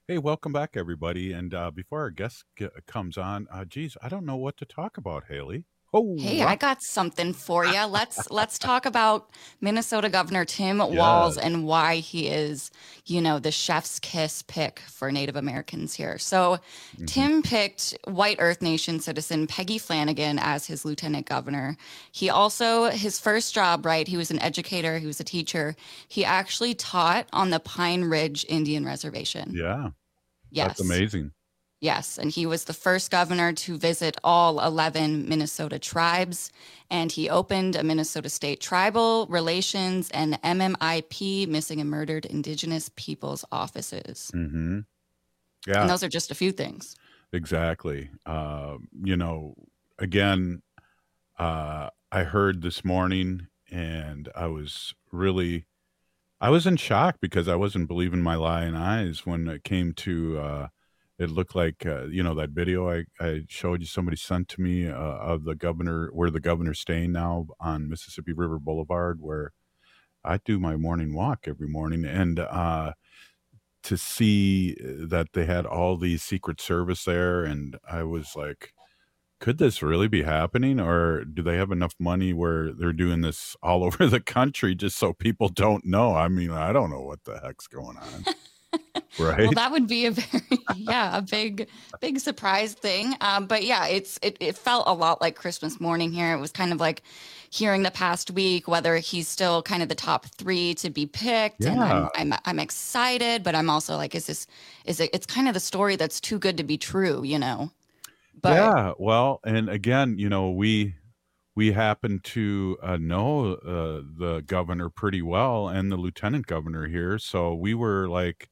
S16: Hey, welcome back, everybody. And uh, before our guest g- comes on, uh, geez, I don't know what to talk about, Haley. Oh,
S22: Hey,
S16: wow.
S22: I got something for you. Let's let's talk about Minnesota Governor Tim Walz
S16: Yes.
S22: and why he is, you know, the chef's kiss pick for Native Americans here. So, Tim picked White Earth Nation citizen Peggy Flanagan as his lieutenant governor. He also, his first job, right? He was an educator. He was a teacher. He actually taught on the Pine Ridge Indian Reservation.
S16: Yeah.
S22: Yes.
S16: That's amazing.
S22: Yes, and he was the first governor to visit all eleven Minnesota tribes, and he opened a Minnesota State Tribal Relations and M M I P, Missing and Murdered Indigenous Peoples offices.
S16: Mm-hmm. Yeah.
S22: And those are just a few things.
S16: Exactly. Uh, you know, again, uh, I heard this morning and I was really, I was in shock because I wasn't believing my lying eyes when it came to, uh, it looked like, uh, you know, that video I, I showed you, somebody sent to me uh, of the governor, where the governor's staying now on Mississippi River Boulevard, where I do my morning walk every morning. And, uh, to see that they had all these Secret Service there, and I was like, could this really be happening, or do they have enough money where they're doing this all over the country just so people don't know? I mean, I don't know what the heck's going on. Right.
S22: Well, that would be a very, yeah, a big, big surprise thing. Um, but yeah, it's it, it felt a lot like Christmas morning here. It was kind of like hearing the past week whether he's still kind of the top three to be picked. And
S16: Yeah.
S22: I'm, I'm I'm excited, but I'm also like, is this is it? It's kind of the story that's too good to be true, you know. But
S16: Yeah, well, and again, you know, we we happen to uh, know uh, the governor pretty well and the lieutenant governor here, so we were like,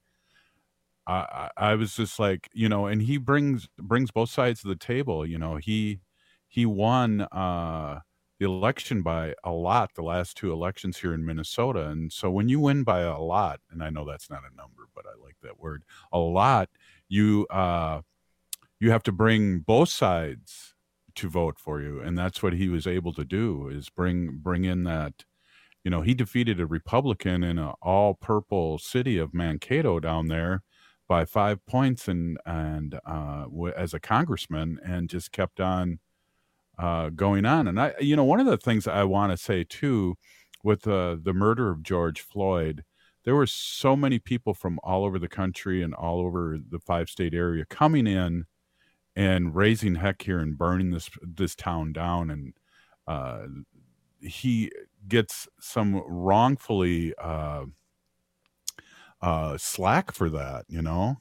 S16: I, I I was just like, you know, and he brings brings both sides of the table. You know, he he won uh, the election by a lot, the last two elections here in Minnesota, and so when you win by a lot, and I know that's not a number, but I like that word, a lot, you uh, you have to bring both sides to vote for you, and that's what he was able to do, is bring bring in that. You know, he defeated a Republican in an all-purple city of Mankato down there by five points, and and uh, w- as a congressman, and just kept on uh, going on. And I, you know, one of the things I want to say too, with uh, the murder of George Floyd, there were so many people from all over the country and all over the five-state area coming in and raising heck here and burning this this town down. And uh, he gets some wrongfully uh, uh, slack for that, you know?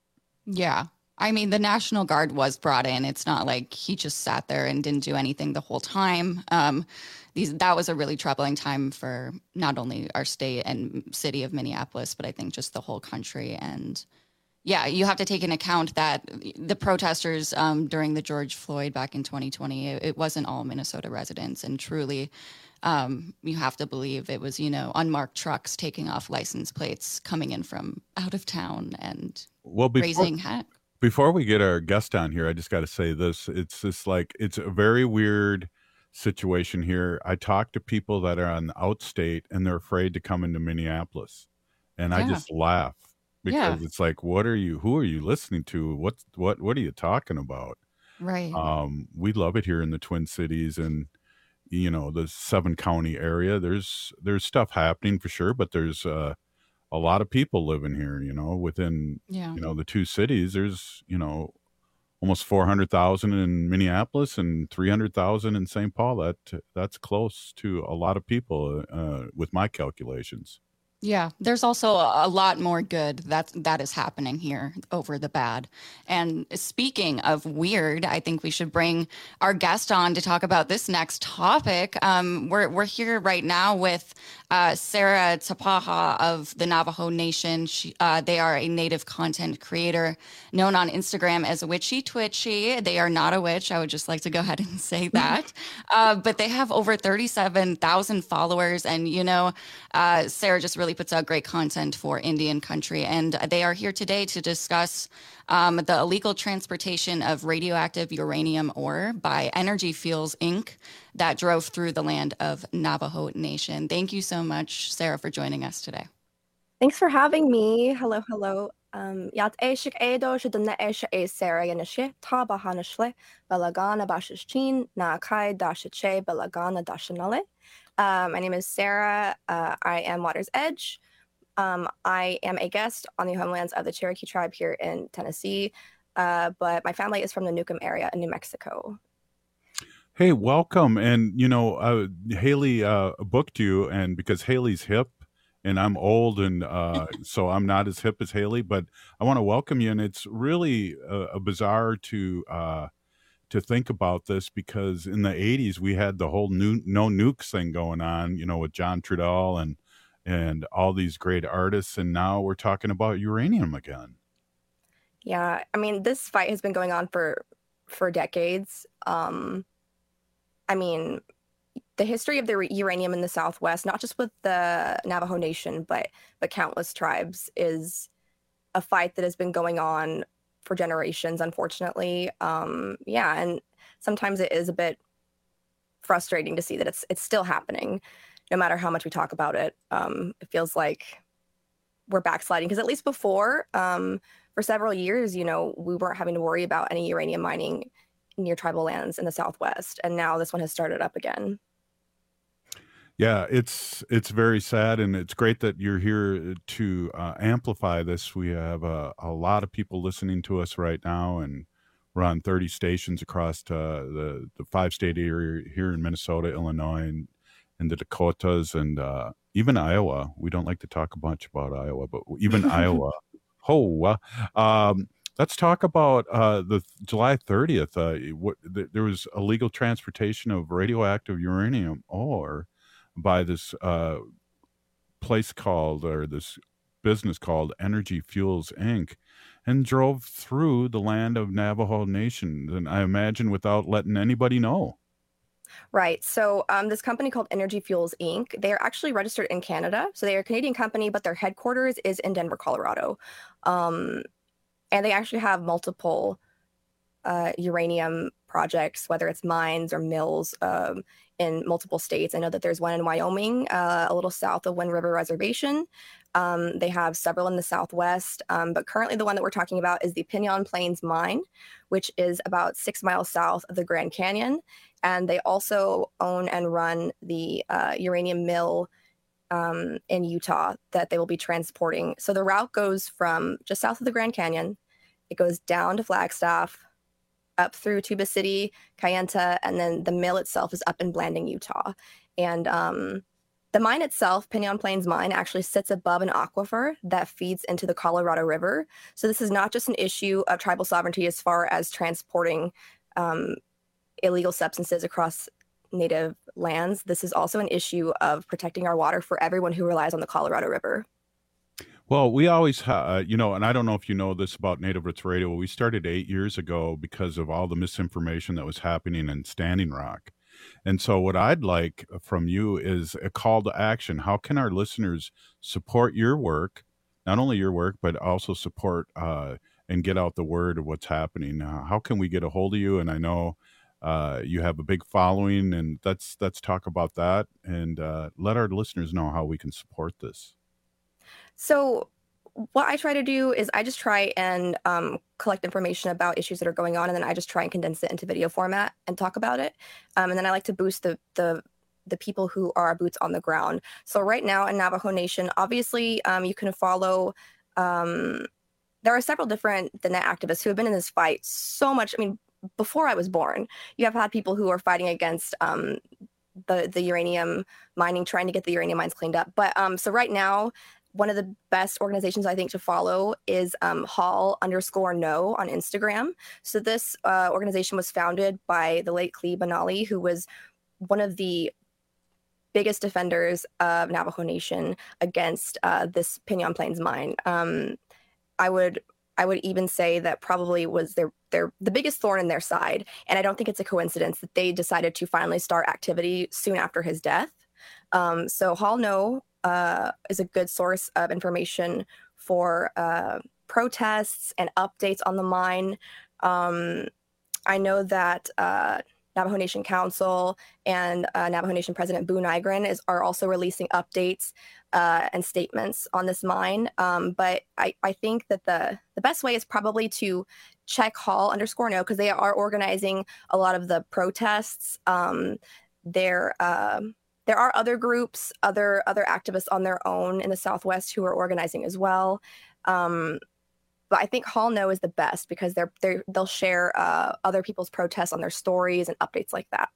S22: yeah, I mean, the National Guard was brought in. It's not like he just sat there and didn't do anything the whole time. Um, these that was a really troubling time for not only our state and city of Minneapolis, but I think just the whole country. And yeah, you have to take into account that the protesters um, during the George Floyd back in twenty twenty, it, it wasn't all Minnesota residents. And truly, um, you have to believe it was, you know, unmarked trucks taking off license plates coming in from out of town and
S16: Well, before,
S22: raising heck.
S16: before we get our guest on here, I just got to say this. It's just like, it's a very weird situation here. I talk to people that are on the outstate and they're afraid to come into Minneapolis. And I
S22: Yeah.
S16: just laugh because
S22: Yeah.
S16: it's like, what are you, who are you listening to? What, what, what are you talking about?
S22: Right.
S16: Um, we love it here in the Twin Cities and, you know, the seven county area. There's, there's stuff happening for sure, but there's, uh, a lot of people living here, you know, within,
S22: Yeah.
S16: you know, the two cities. There's, you know, almost four hundred thousand in Minneapolis and three hundred thousand in Saint Paul. That, that's close to a lot of people, uh, with my calculations.
S22: Yeah, there's also a a lot more good that that is happening here over the bad. And speaking of weird, I think we should bring our guest on to talk about this next topic. Um, we're we're here right now with uh, Sarah Tapaha of the Navajo Nation. She, uh, they are a native content creator known on Instagram as Witchy Twitchy. They are not a witch. I would just like to go ahead and say that. uh, but they have over thirty-seven thousand followers, and you know, uh, Sarah just really puts out great content for Indian country. And they are here today to discuss um, the illegal transportation of radioactive uranium ore by Energy Fuels Incorporated that drove through the land of Navajo Nation. Thank you so much, Sarah, for joining us today.
S2: Thanks for having me. Hello, hello. Um, Yat Ashik Edo should the Esha A Sarah and a she, Taba Hanashle, Belagana Bashichin, Na Kai Dashache, Belagana Dashanale. Um, my name is Sarah. Uh, I am Water's Edge. Um, I am a guest on the homelands of the Cherokee tribe here in Tennessee, uh, but my family is from the Newcomb area in New Mexico.
S16: Hey, welcome. And, you know, uh, Haley uh, booked you, and because Haley's hip and I'm old, and uh, so I'm not as hip as Haley, but I want to welcome you. And it's really a, a bizarre to uh, to think about this, because in the eighties, we had the whole nu- no nukes thing going on, you know, with John Trudell and and all these great artists. And now we're talking about uranium again.
S2: Yeah, I mean, this fight has been going on for for decades. Um, I mean, the history of the uranium in the Southwest, not just with the Navajo Nation, but but countless tribes, is a fight that has been going on for generations, unfortunately. Um, yeah, and sometimes it is a bit frustrating to see that it's it's still happening, no matter how much we talk about it. Um, it feels like we're backsliding, because at least before, um, for several years, you know, we weren't having to worry about any uranium mining near tribal lands in the Southwest, and now this one has started up again.
S16: Yeah, it's it's very sad, and it's great that you're here to uh, amplify this. We have a, a lot of people listening to us right now, and we're on thirty stations across uh, the the five state area here in Minnesota, Illinois, and, and the Dakotas, and uh, even Iowa. We don't like to talk much about Iowa, but even Iowa. Oh, um, let's talk about uh, the July thirtieth. Uh, what, th- there was illegal transportation of radioactive uranium ore by this uh, place called, or this business called Energy Fuels Incorporated, and drove through the land of Navajo Nation, and I imagine without letting anybody know.
S2: Right. So um, this company called Energy Fuels Incorporated, they are actually registered in Canada. So they are a Canadian company, but their headquarters is in Denver, Colorado. Um, and they actually have multiple uh, uranium projects, whether it's mines or mills, um, in multiple states. I know that there's one in Wyoming, uh, a little south of Wind River Reservation. Um, they have several in the Southwest, um, but currently the one that we're talking about is the Pinyon Plains Mine, which is about six miles south of the Grand Canyon. And they also own and run the uh, uranium mill um, in Utah that they will be transporting. So the route goes from just south of the Grand Canyon. It goes down to Flagstaff, up through Tuba City, Kayenta, and then the mill itself is up in Blanding, Utah. And um, the mine itself, Pinyon Plains Mine, actually sits above an aquifer that feeds into the Colorado River. So this is not just an issue of tribal sovereignty as far as transporting um, illegal substances across Native lands. This is also an issue of protecting our water for everyone who relies on the Colorado River.
S16: Well, we always, uh, you know, and I don't know if you know this about Native Roots Radio. We started eight years ago because of all the misinformation that was happening in Standing Rock. And so what I'd like from you is a call to action. How can our listeners support your work, not only your work, but also support uh, and get out the word of what's happening? Uh, how can we get a hold of you? And I know uh, you have a big following, and let's, let's talk about that, and uh, let our listeners know how we can support this.
S2: So what I try to do is I just try and um, collect information about issues that are going on, and then I just try and condense it into video format and talk about it. Um, and then I like to boost the, the the people who are boots on the ground. So right now in Navajo Nation, obviously um, you can follow, um, there are several different Diné activists who have been in this fight so much. I mean, before I was born, you have had people who are fighting against um, the, the uranium mining, trying to get the uranium mines cleaned up. But um, so right now, one of the best organizations I think to follow is um, Hall underscore no on Instagram. So this uh, organization was founded by the late Klee Benally, who was one of the biggest defenders of Navajo Nation against uh, this Pinyon Plains mine. Um, I would I would even say that probably was their their the biggest thorn in their side. And I don't think it's a coincidence that they decided to finally start activity soon after his death. Um, so Hall No uh, is a good source of information for uh, protests and updates on the mine. Um, I know that uh, Navajo Nation Council and uh, Navajo Nation President Boo Nygren is are also releasing updates uh, and statements on this mine. Um, but I, I think that the the best way is probably to check Hall underscore no, because they are organizing a lot of the protests. Um, they're uh, there are other groups, other other activists on their own in the Southwest who are organizing as well. Um, But I think Hall No is the best because they're they they'll share uh, other people's protests on their stories and updates like that.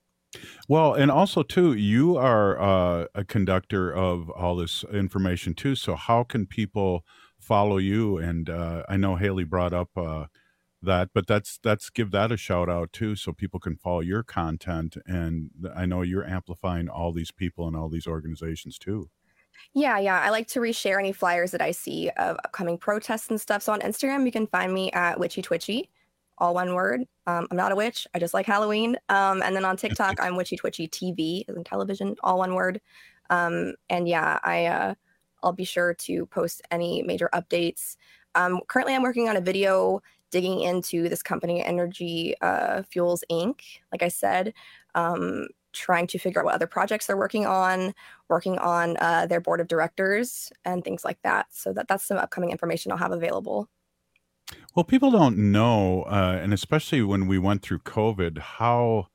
S16: Well, and also too, you are uh, a conductor of all this information too. So how can people follow you? And uh, I know Haley brought up uh, that, but that's that's give that a shout out too, so people can follow your content. And I know you're amplifying all these people and all these organizations too.
S2: Yeah, yeah. I like to reshare any flyers that I see of upcoming protests and stuff. So on Instagram, you can find me at Witchy Twitchy, all one word. Um, I'm not a witch. I just like Halloween. Um, and then on TikTok, I'm Witchy Twitchy T V, as in television, all one word. Um, and yeah, I uh, I'll be sure to post any major updates. Um, currently, I'm working on a video digging into this company, Energy uh, Fuels Incorporated. Like I said. Um, trying to figure out what other projects they're working on, working on uh, their board of directors and things like that. So that, that's some upcoming information I'll have available.
S16: Well, people don't know, uh, and especially when we went through COVID, how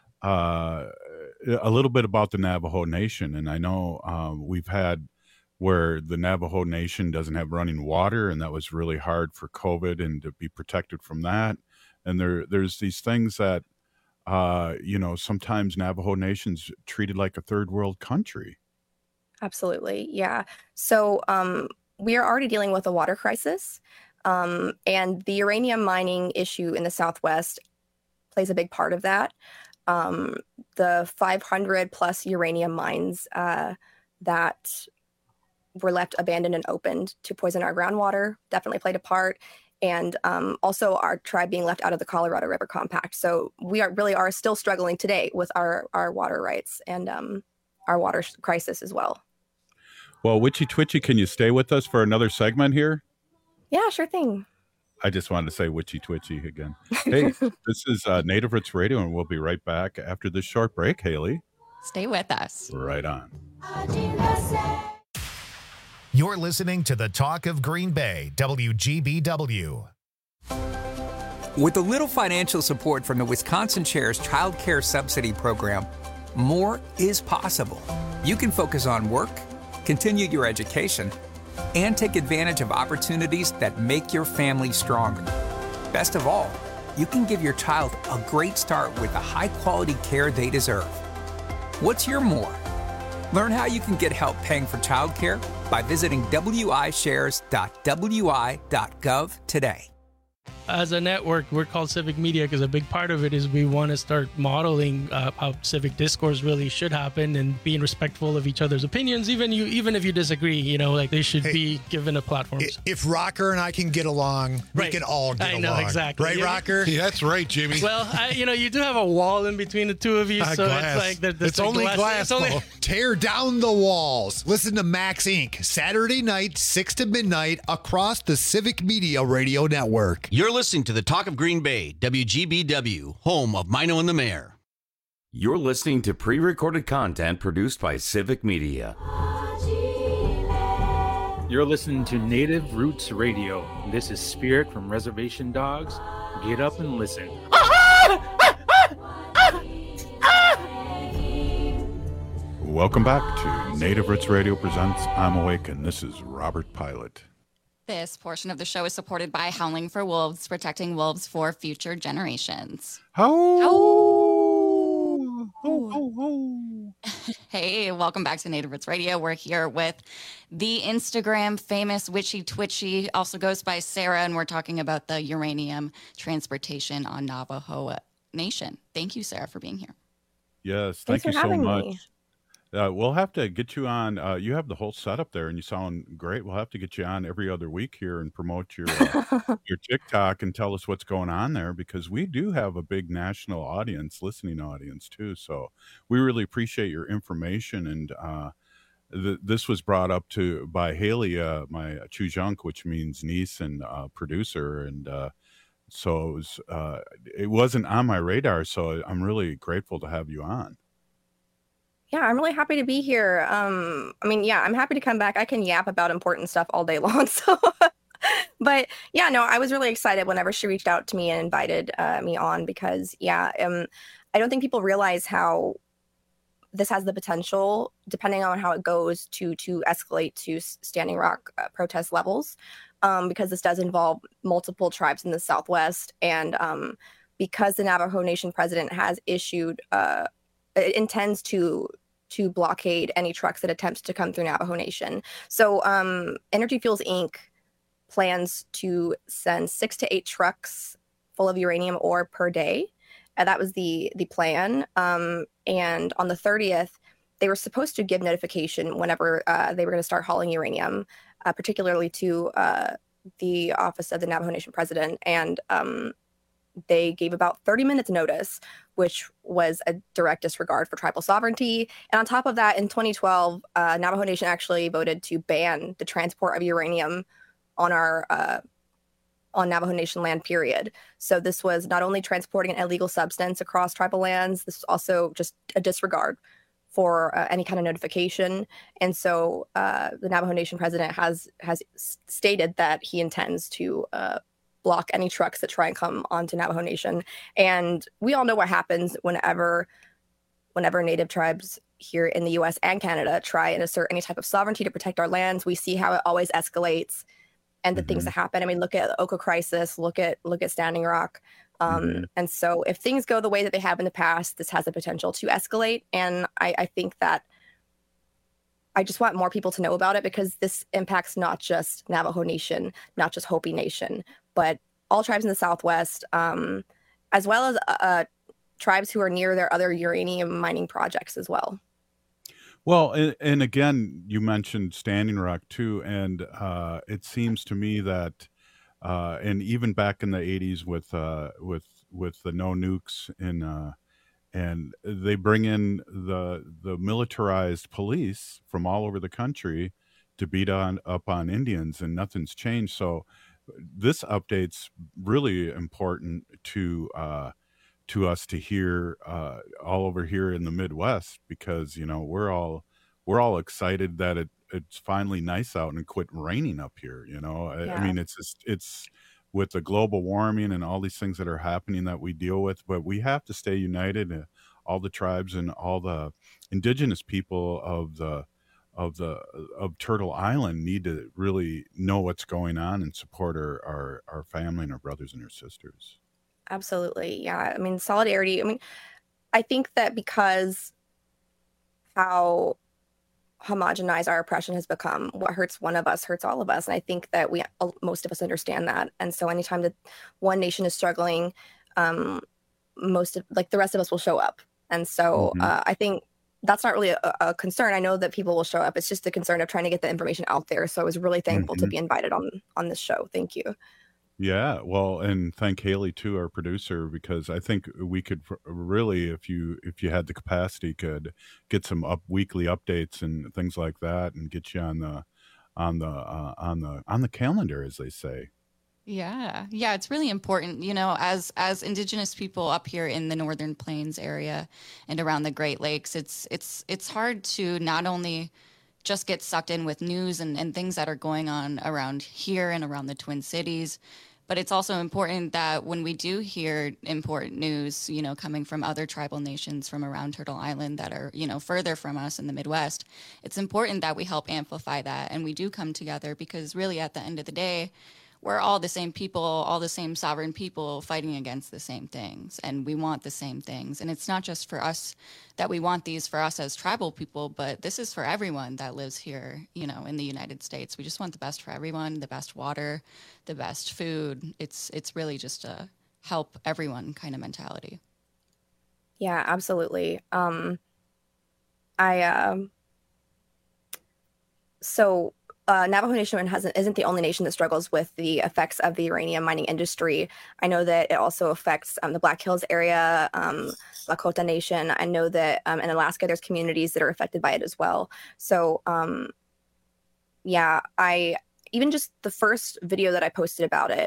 S16: uh, a little bit about the Navajo Nation. And I know um, we've had where the Navajo Nation doesn't have running water, and that was really hard for COVID and to be protected from that. And there, there's these things that Uh, you know, sometimes Navajo Nation's treated like a third world country.
S2: Absolutely. Yeah. So um, we are already dealing with a water crisis. Um, and the uranium mining issue in the Southwest plays a big part of that. Um, the five hundred plus uranium mines uh, that were left abandoned and opened to poison our groundwater definitely played a part. And um, also our tribe being left out of the Colorado River Compact. So we are really are still struggling today with our, our water rights and um, our water crisis as well.
S16: Well, Witchy Twitchy, can you stay with us for another segment here?
S2: Yeah, sure thing.
S16: I just wanted to say Witchy Twitchy again. Hey, this is uh, Native Roots Radio, and we'll be right back after this short break, Haley.
S22: Stay with us.
S16: Right on.
S1: You're listening to the Talk of Green Bay, W G B W.
S3: With a little financial support from the Wisconsin Chair's Child Care Subsidy Program, more is possible. You can focus on work, continue your education, and take advantage of opportunities that make your family stronger. Best of all, you can give your child a great start with the high-quality care they deserve. What's your more? Learn how you can get help paying for childcare by visiting w i shares dot w i dot gov today.
S13: As a network, we're called Civic Media because a big part of it is we want to start modeling uh, how civic discourse really should happen and being respectful of each other's opinions. Even you, even if you disagree, you know, like they should
S15: Hey,
S13: be given a platform.
S15: If Rocker and I can get along, we
S13: Right.
S15: can all get
S13: I
S15: along.
S13: know, exactly.
S15: Right,
S13: Yeah.
S15: Rocker?
S10: Yeah, that's right, Jimmy.
S13: Well, I, you know, you do have a wall in between the two of you,
S15: Uh,
S13: so
S15: glass.
S13: it's like the, the
S15: it's only glass.
S13: It's only,
S15: Paul. Tear down the walls. Listen to Max Incorporated. Saturday night, six to midnight, across the Civic Media Radio Network.
S17: You're listening to the Talk of Green Bay, W G B W, home of Mino and the Mayor.
S14: You're listening to pre-recorded content produced by Civic Media.
S18: You're listening to Native Roots Radio. This is Spirit from Reservation Dogs. Get up and listen.
S16: Welcome back to Native Roots Radio presents I'm Awake, and this is Robert Pilot.
S22: This portion of the show is supported by Howling for Wolves, protecting wolves for future generations.
S16: Oh,
S22: Hey, welcome back to Native Roots Radio. We're here with the Instagram famous Witchy Twitchy, also goes by Sarah, and we're talking about the uranium transportation on Navajo Nation. Thank you, Sarah, for being here.
S16: Yes,
S2: Thanks
S16: thank
S2: for
S16: you so
S2: having
S16: much.
S2: me.
S16: Uh, we'll have to get you on. Uh, you have the whole setup there, and you sound great. We'll have to get you on every other week here and promote your uh, your TikTok and tell us what's going on there, because we do have a big national audience, listening audience too. So we really appreciate your information. And uh, th- this was brought up to by Haley, uh, my chujunk, which means niece and uh, producer, and uh, so it was uh, it wasn't on my radar. So I'm really grateful to have you on.
S2: Yeah, I'm really happy to be here. Um, I mean, yeah, I'm happy to come back. I can yap about important stuff all day long. So, but yeah, no, I was really excited whenever she reached out to me and invited uh, me on because, yeah, um, I don't think people realize how this has the potential, depending on how it goes, to to escalate to Standing Rock uh, protest levels, um, because this does involve multiple tribes in the Southwest, and um, because the Navajo Nation president has issued, uh, it intends to to blockade any trucks that attempt to come through Navajo Nation. So um, Energy Fuels Incorporated plans to send six to eight trucks full of uranium ore per day. And that was the the plan. Um, and on the thirtieth, they were supposed to give notification whenever uh, they were going to start hauling uranium, uh, particularly to uh, the office of the Navajo Nation president. And um, they gave about thirty minutes notice, which was a direct disregard for tribal sovereignty. And on top of that, in twenty twelve, uh, Navajo Nation actually voted to ban the transport of uranium on our uh, on Navajo Nation land, period. So this was not only transporting an illegal substance across tribal lands, this was also just a disregard for uh, any kind of notification. And so uh, the Navajo Nation president has has stated that he intends to uh, block any trucks that try and come onto Navajo Nation. And we all know what happens whenever whenever Native tribes here in the U S and Canada try and assert any type of sovereignty to protect our lands. We see how it always escalates and the mm-hmm. things that happen. I mean, look at the Oka crisis, look at look at Standing Rock. Um, mm-hmm. And so if things go the way that they have in the past, this has the potential to escalate. And I, I think that I just want more people to know about it, because this impacts not just Navajo Nation, not just Hopi Nation, but all tribes in the Southwest, um, as well as uh, tribes who are near their other uranium mining projects as well.
S16: Well, and, and again, you mentioned Standing Rock too, and uh, it seems to me that, uh, and even back in the eighties with uh, with with the no nukes in, uh, and they bring in the the militarized police from all over the country to beat on up on Indians, and nothing's changed. So this update's really important to. Uh, to us to hear uh, all over here in the Midwest, because, you know, we're all, we're all excited that it it's finally nice out and quit raining up here. You know, I,
S2: Yeah.
S16: I mean, it's just, it's with the global warming and all these things that are happening that we deal with, but we have to stay united. Uh, all the tribes and all the indigenous people of the, of the, of Turtle Island need to really know what's going on and support our, our, our family and our brothers and our sisters.
S2: Absolutely. Yeah. I mean, solidarity. I mean, I think that because how homogenized our oppression has become, what hurts one of us hurts all of us. And I think that we, most of us understand that. And so anytime that one nation is struggling, um, most of, like the rest of us will show up. And so
S16: Mhm.
S2: uh, I think that's not really a, a concern. I know that people will show up. It's just the concern of trying to get the information out there. So I was really thankful to
S16: Mhm.
S2: be invited on, on this show. Thank you.
S16: Yeah, well, and thank Haley too, our producer, because I think we could r- really, if you if you had the capacity, could get some up weekly updates and things like that, and get you on the on the uh, on the on the calendar, as they say.
S22: Yeah. Yeah, it's really important, you know, as as indigenous people up here in the Northern Plains area and around the Great Lakes, it's it's it's hard to not only just get sucked in with news and, and things that are going on around here and around the Twin Cities. But it's also important that when we do hear important news, you know, coming from other tribal nations from around Turtle Island that are, you know, further from us in the Midwest, it's important that we help amplify that and we do come together, because really at the end of the day, we're all the same people, all the same sovereign people fighting against the same things, and we want the same things. And it's not just for us that we want these for us as tribal people, but this is for everyone that lives here, you know, in the United States. We just want the best for everyone, the best water, the best food. It's it's really just a help everyone kind of mentality.
S2: Yeah, absolutely. Um, I um, so uh, Navajo Nation hasn't isn't the only nation that struggles with the effects of the uranium mining industry. I know that it also affects um, the Black Hills area, um, Lakota Nation. I know that um, in Alaska there's communities that are affected by it as well. So um, yeah, I even just the first video that I posted about it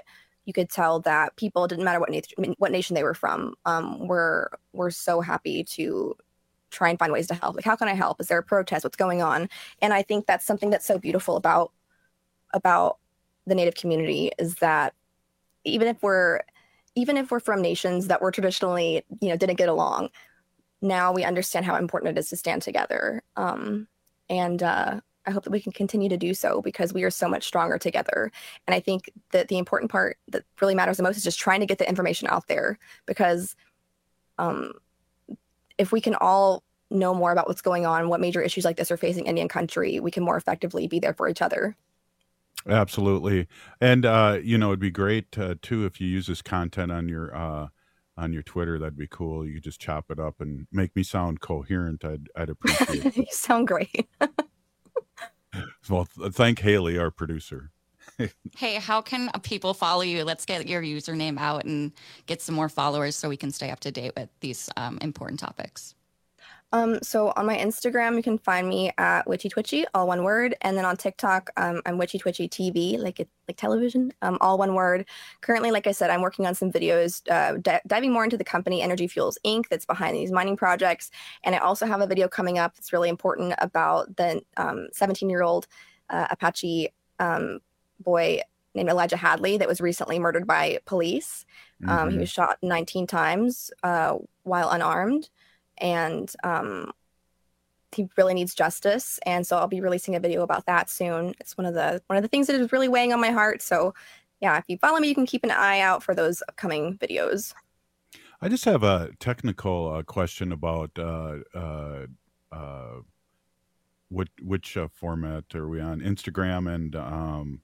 S2: you could tell that people, didn't matter what nation, what nation they were from, um, were were so happy to try and find ways to help. Like, how can I help? Is there a protest? What's going on? And I think that's something that's so beautiful about about the Native community, is that even if we're even if we're from nations that were traditionally, you know, didn't get along, now we understand how important it is to stand together. Um, and uh, I hope that we can continue to do so, because we are so much stronger together. And I think that the important part that really matters the most is just trying to get the information out there, because um, if we can all know more about what's going on, what major issues like this are facing Indian country, we can more effectively be there for each other.
S16: Absolutely. And, uh, you know, it'd be great, uh, too, if you use this content on your uh, on your Twitter. That'd be cool. You could just chop it up and make me sound coherent. I'd, I'd appreciate it.
S2: You sound great.
S16: Well, th- thank Haley, our producer.
S22: Hey, how can people follow you? Let's get your username out and get some more followers so we can stay up to date with these um, important topics.
S2: Um, so on my Instagram, you can find me at Witchy Twitchy, all one word. And then on TikTok, um, I'm Witchy Twitchy T V, like it, like television, um, all one word. Currently, like I said, I'm working on some videos, uh, di- diving more into the company Energy Fuels Incorporated that's behind these mining projects. And I also have a video coming up that's really important about the um, seventeen-year-old uh, Apache um, boy named Elijah Hadley that was recently murdered by police. Um,
S5: Mm-hmm.
S2: He was shot nineteen times uh, while unarmed. And um, he really needs justice, and so I'll be releasing a video about that soon. It's one of the one of the things that is really weighing on my heart. So, yeah, if you follow me, you can keep an eye out for those upcoming videos.
S16: I just have a technical uh, question about uh, uh, uh, what which uh, format are we on? Instagram and um,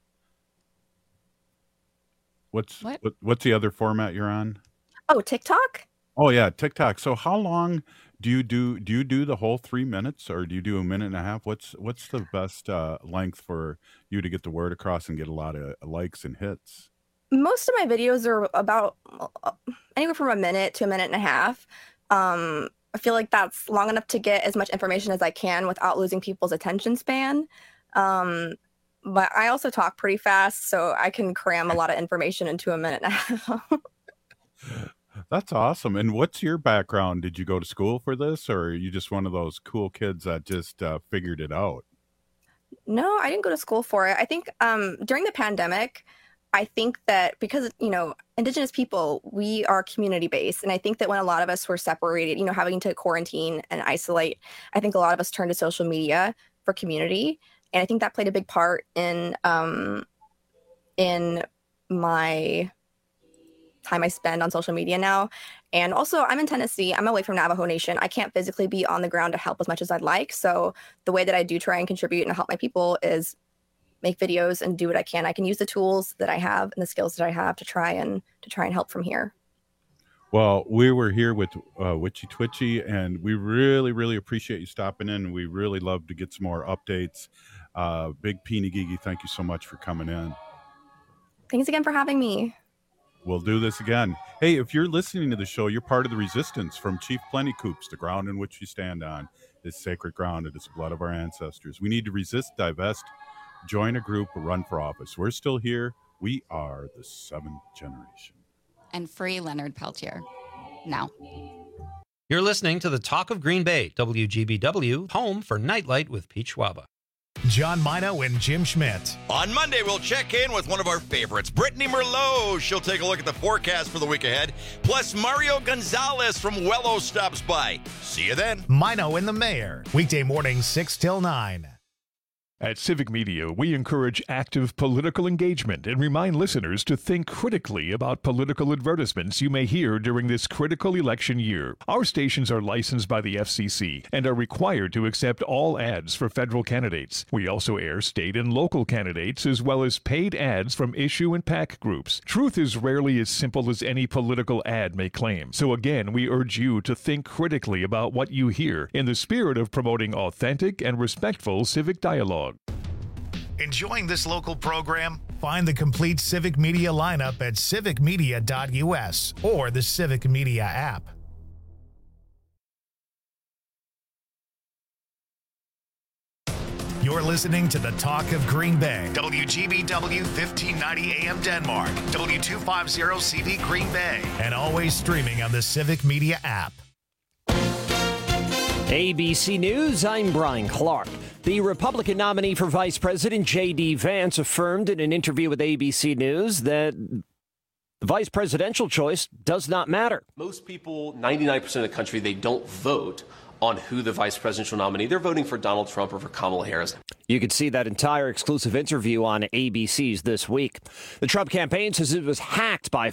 S16: what's
S2: What?
S16: what, what's the other format you're on?
S2: Oh, TikTok?
S16: Oh yeah, TikTok. So how long do you do do you do the whole three minutes, or do you do a minute and a half? What's what's the best uh, length for you to get the word across and get a lot of likes and hits?
S2: Most of my videos are about uh, anywhere from a minute to a minute and a half. Um, I feel like that's long enough to get as much information as I can without losing people's attention span. Um, but I also talk pretty fast, so I can cram a lot of information into a minute and a half.
S16: That's awesome. And what's your background? Did you go to school for this, or are you just one of those cool kids that just uh, figured it out?
S2: No, I didn't go to school for it. I think um, during the pandemic, I think that because, you know, Indigenous people, we are community based. And I think that when a lot of us were separated, you know, having to quarantine and isolate, I think a lot of us turned to social media for community. And I think that played a big part in um, in my time I spend on social media now. And also, I'm in Tennessee. I'm away from Navajo Nation. I can't physically be on the ground to help as much as I'd like. So the way that I do try and contribute and help my people is make videos and do what I can. I can use the tools that I have and the skills that I have to try and to try and help from here.
S16: Well, we were here with uh, Witchy Twitchy, and we really, really appreciate you stopping in. We really love to get some more updates. Uh, Big Peeny Gigi, thank you so much for coming in.
S2: Thanks again for having me.
S16: We'll do this again. Hey, if you're listening to the show, you're part of the resistance from Chief Plenty Coops. The ground in which we stand on is sacred ground. It is the blood of our ancestors. We need to resist, divest, join a group, or run for office. We're still here. We are the seventh generation.
S22: And free Leonard Peltier. Now.
S6: You're listening to the Talk of Green Bay, W G B W, home for Nightlight with Pete Schwaba.
S1: John Mino and Jim Schmidt.
S7: On Monday, we'll check in with one of our favorites, Brittany Merlot. She'll take a look at the forecast for the week ahead. Plus, Mario Gonzalez from Wello stops by. See you then.
S1: Mino and the Mayor. Weekday mornings, six till nine.
S9: At Civic Media, we encourage active political engagement and remind listeners to think critically about political advertisements you may hear during this critical election year. Our stations are licensed by the F C C and are required to accept all ads for federal candidates. We also air state and local candidates as well as paid ads from issue and PAC groups. Truth is rarely as simple as any political ad may claim. So again, we urge you to think critically about what you hear in the spirit of promoting authentic and respectful civic dialogue.
S1: Enjoying this local program? Find the complete Civic Media lineup at civic media dot U S or the Civic Media app. You're listening to the Talk of Green Bay. W G B W fifteen ninety A M Denmark. W two fifty C D Green Bay. And always streaming on the Civic Media app.
S5: A B C News, I'm Brian Clark. The Republican nominee for Vice President, J D. Vance, affirmed in an interview with A B C News that the vice presidential choice does not matter.
S8: Most people, ninety-nine percent of the country, they don't vote on who the vice presidential nominee. They're voting for Donald Trump or for Kamala Harris.
S5: You can see that entire exclusive interview on A B C's This Week. The Trump campaign says it was hacked by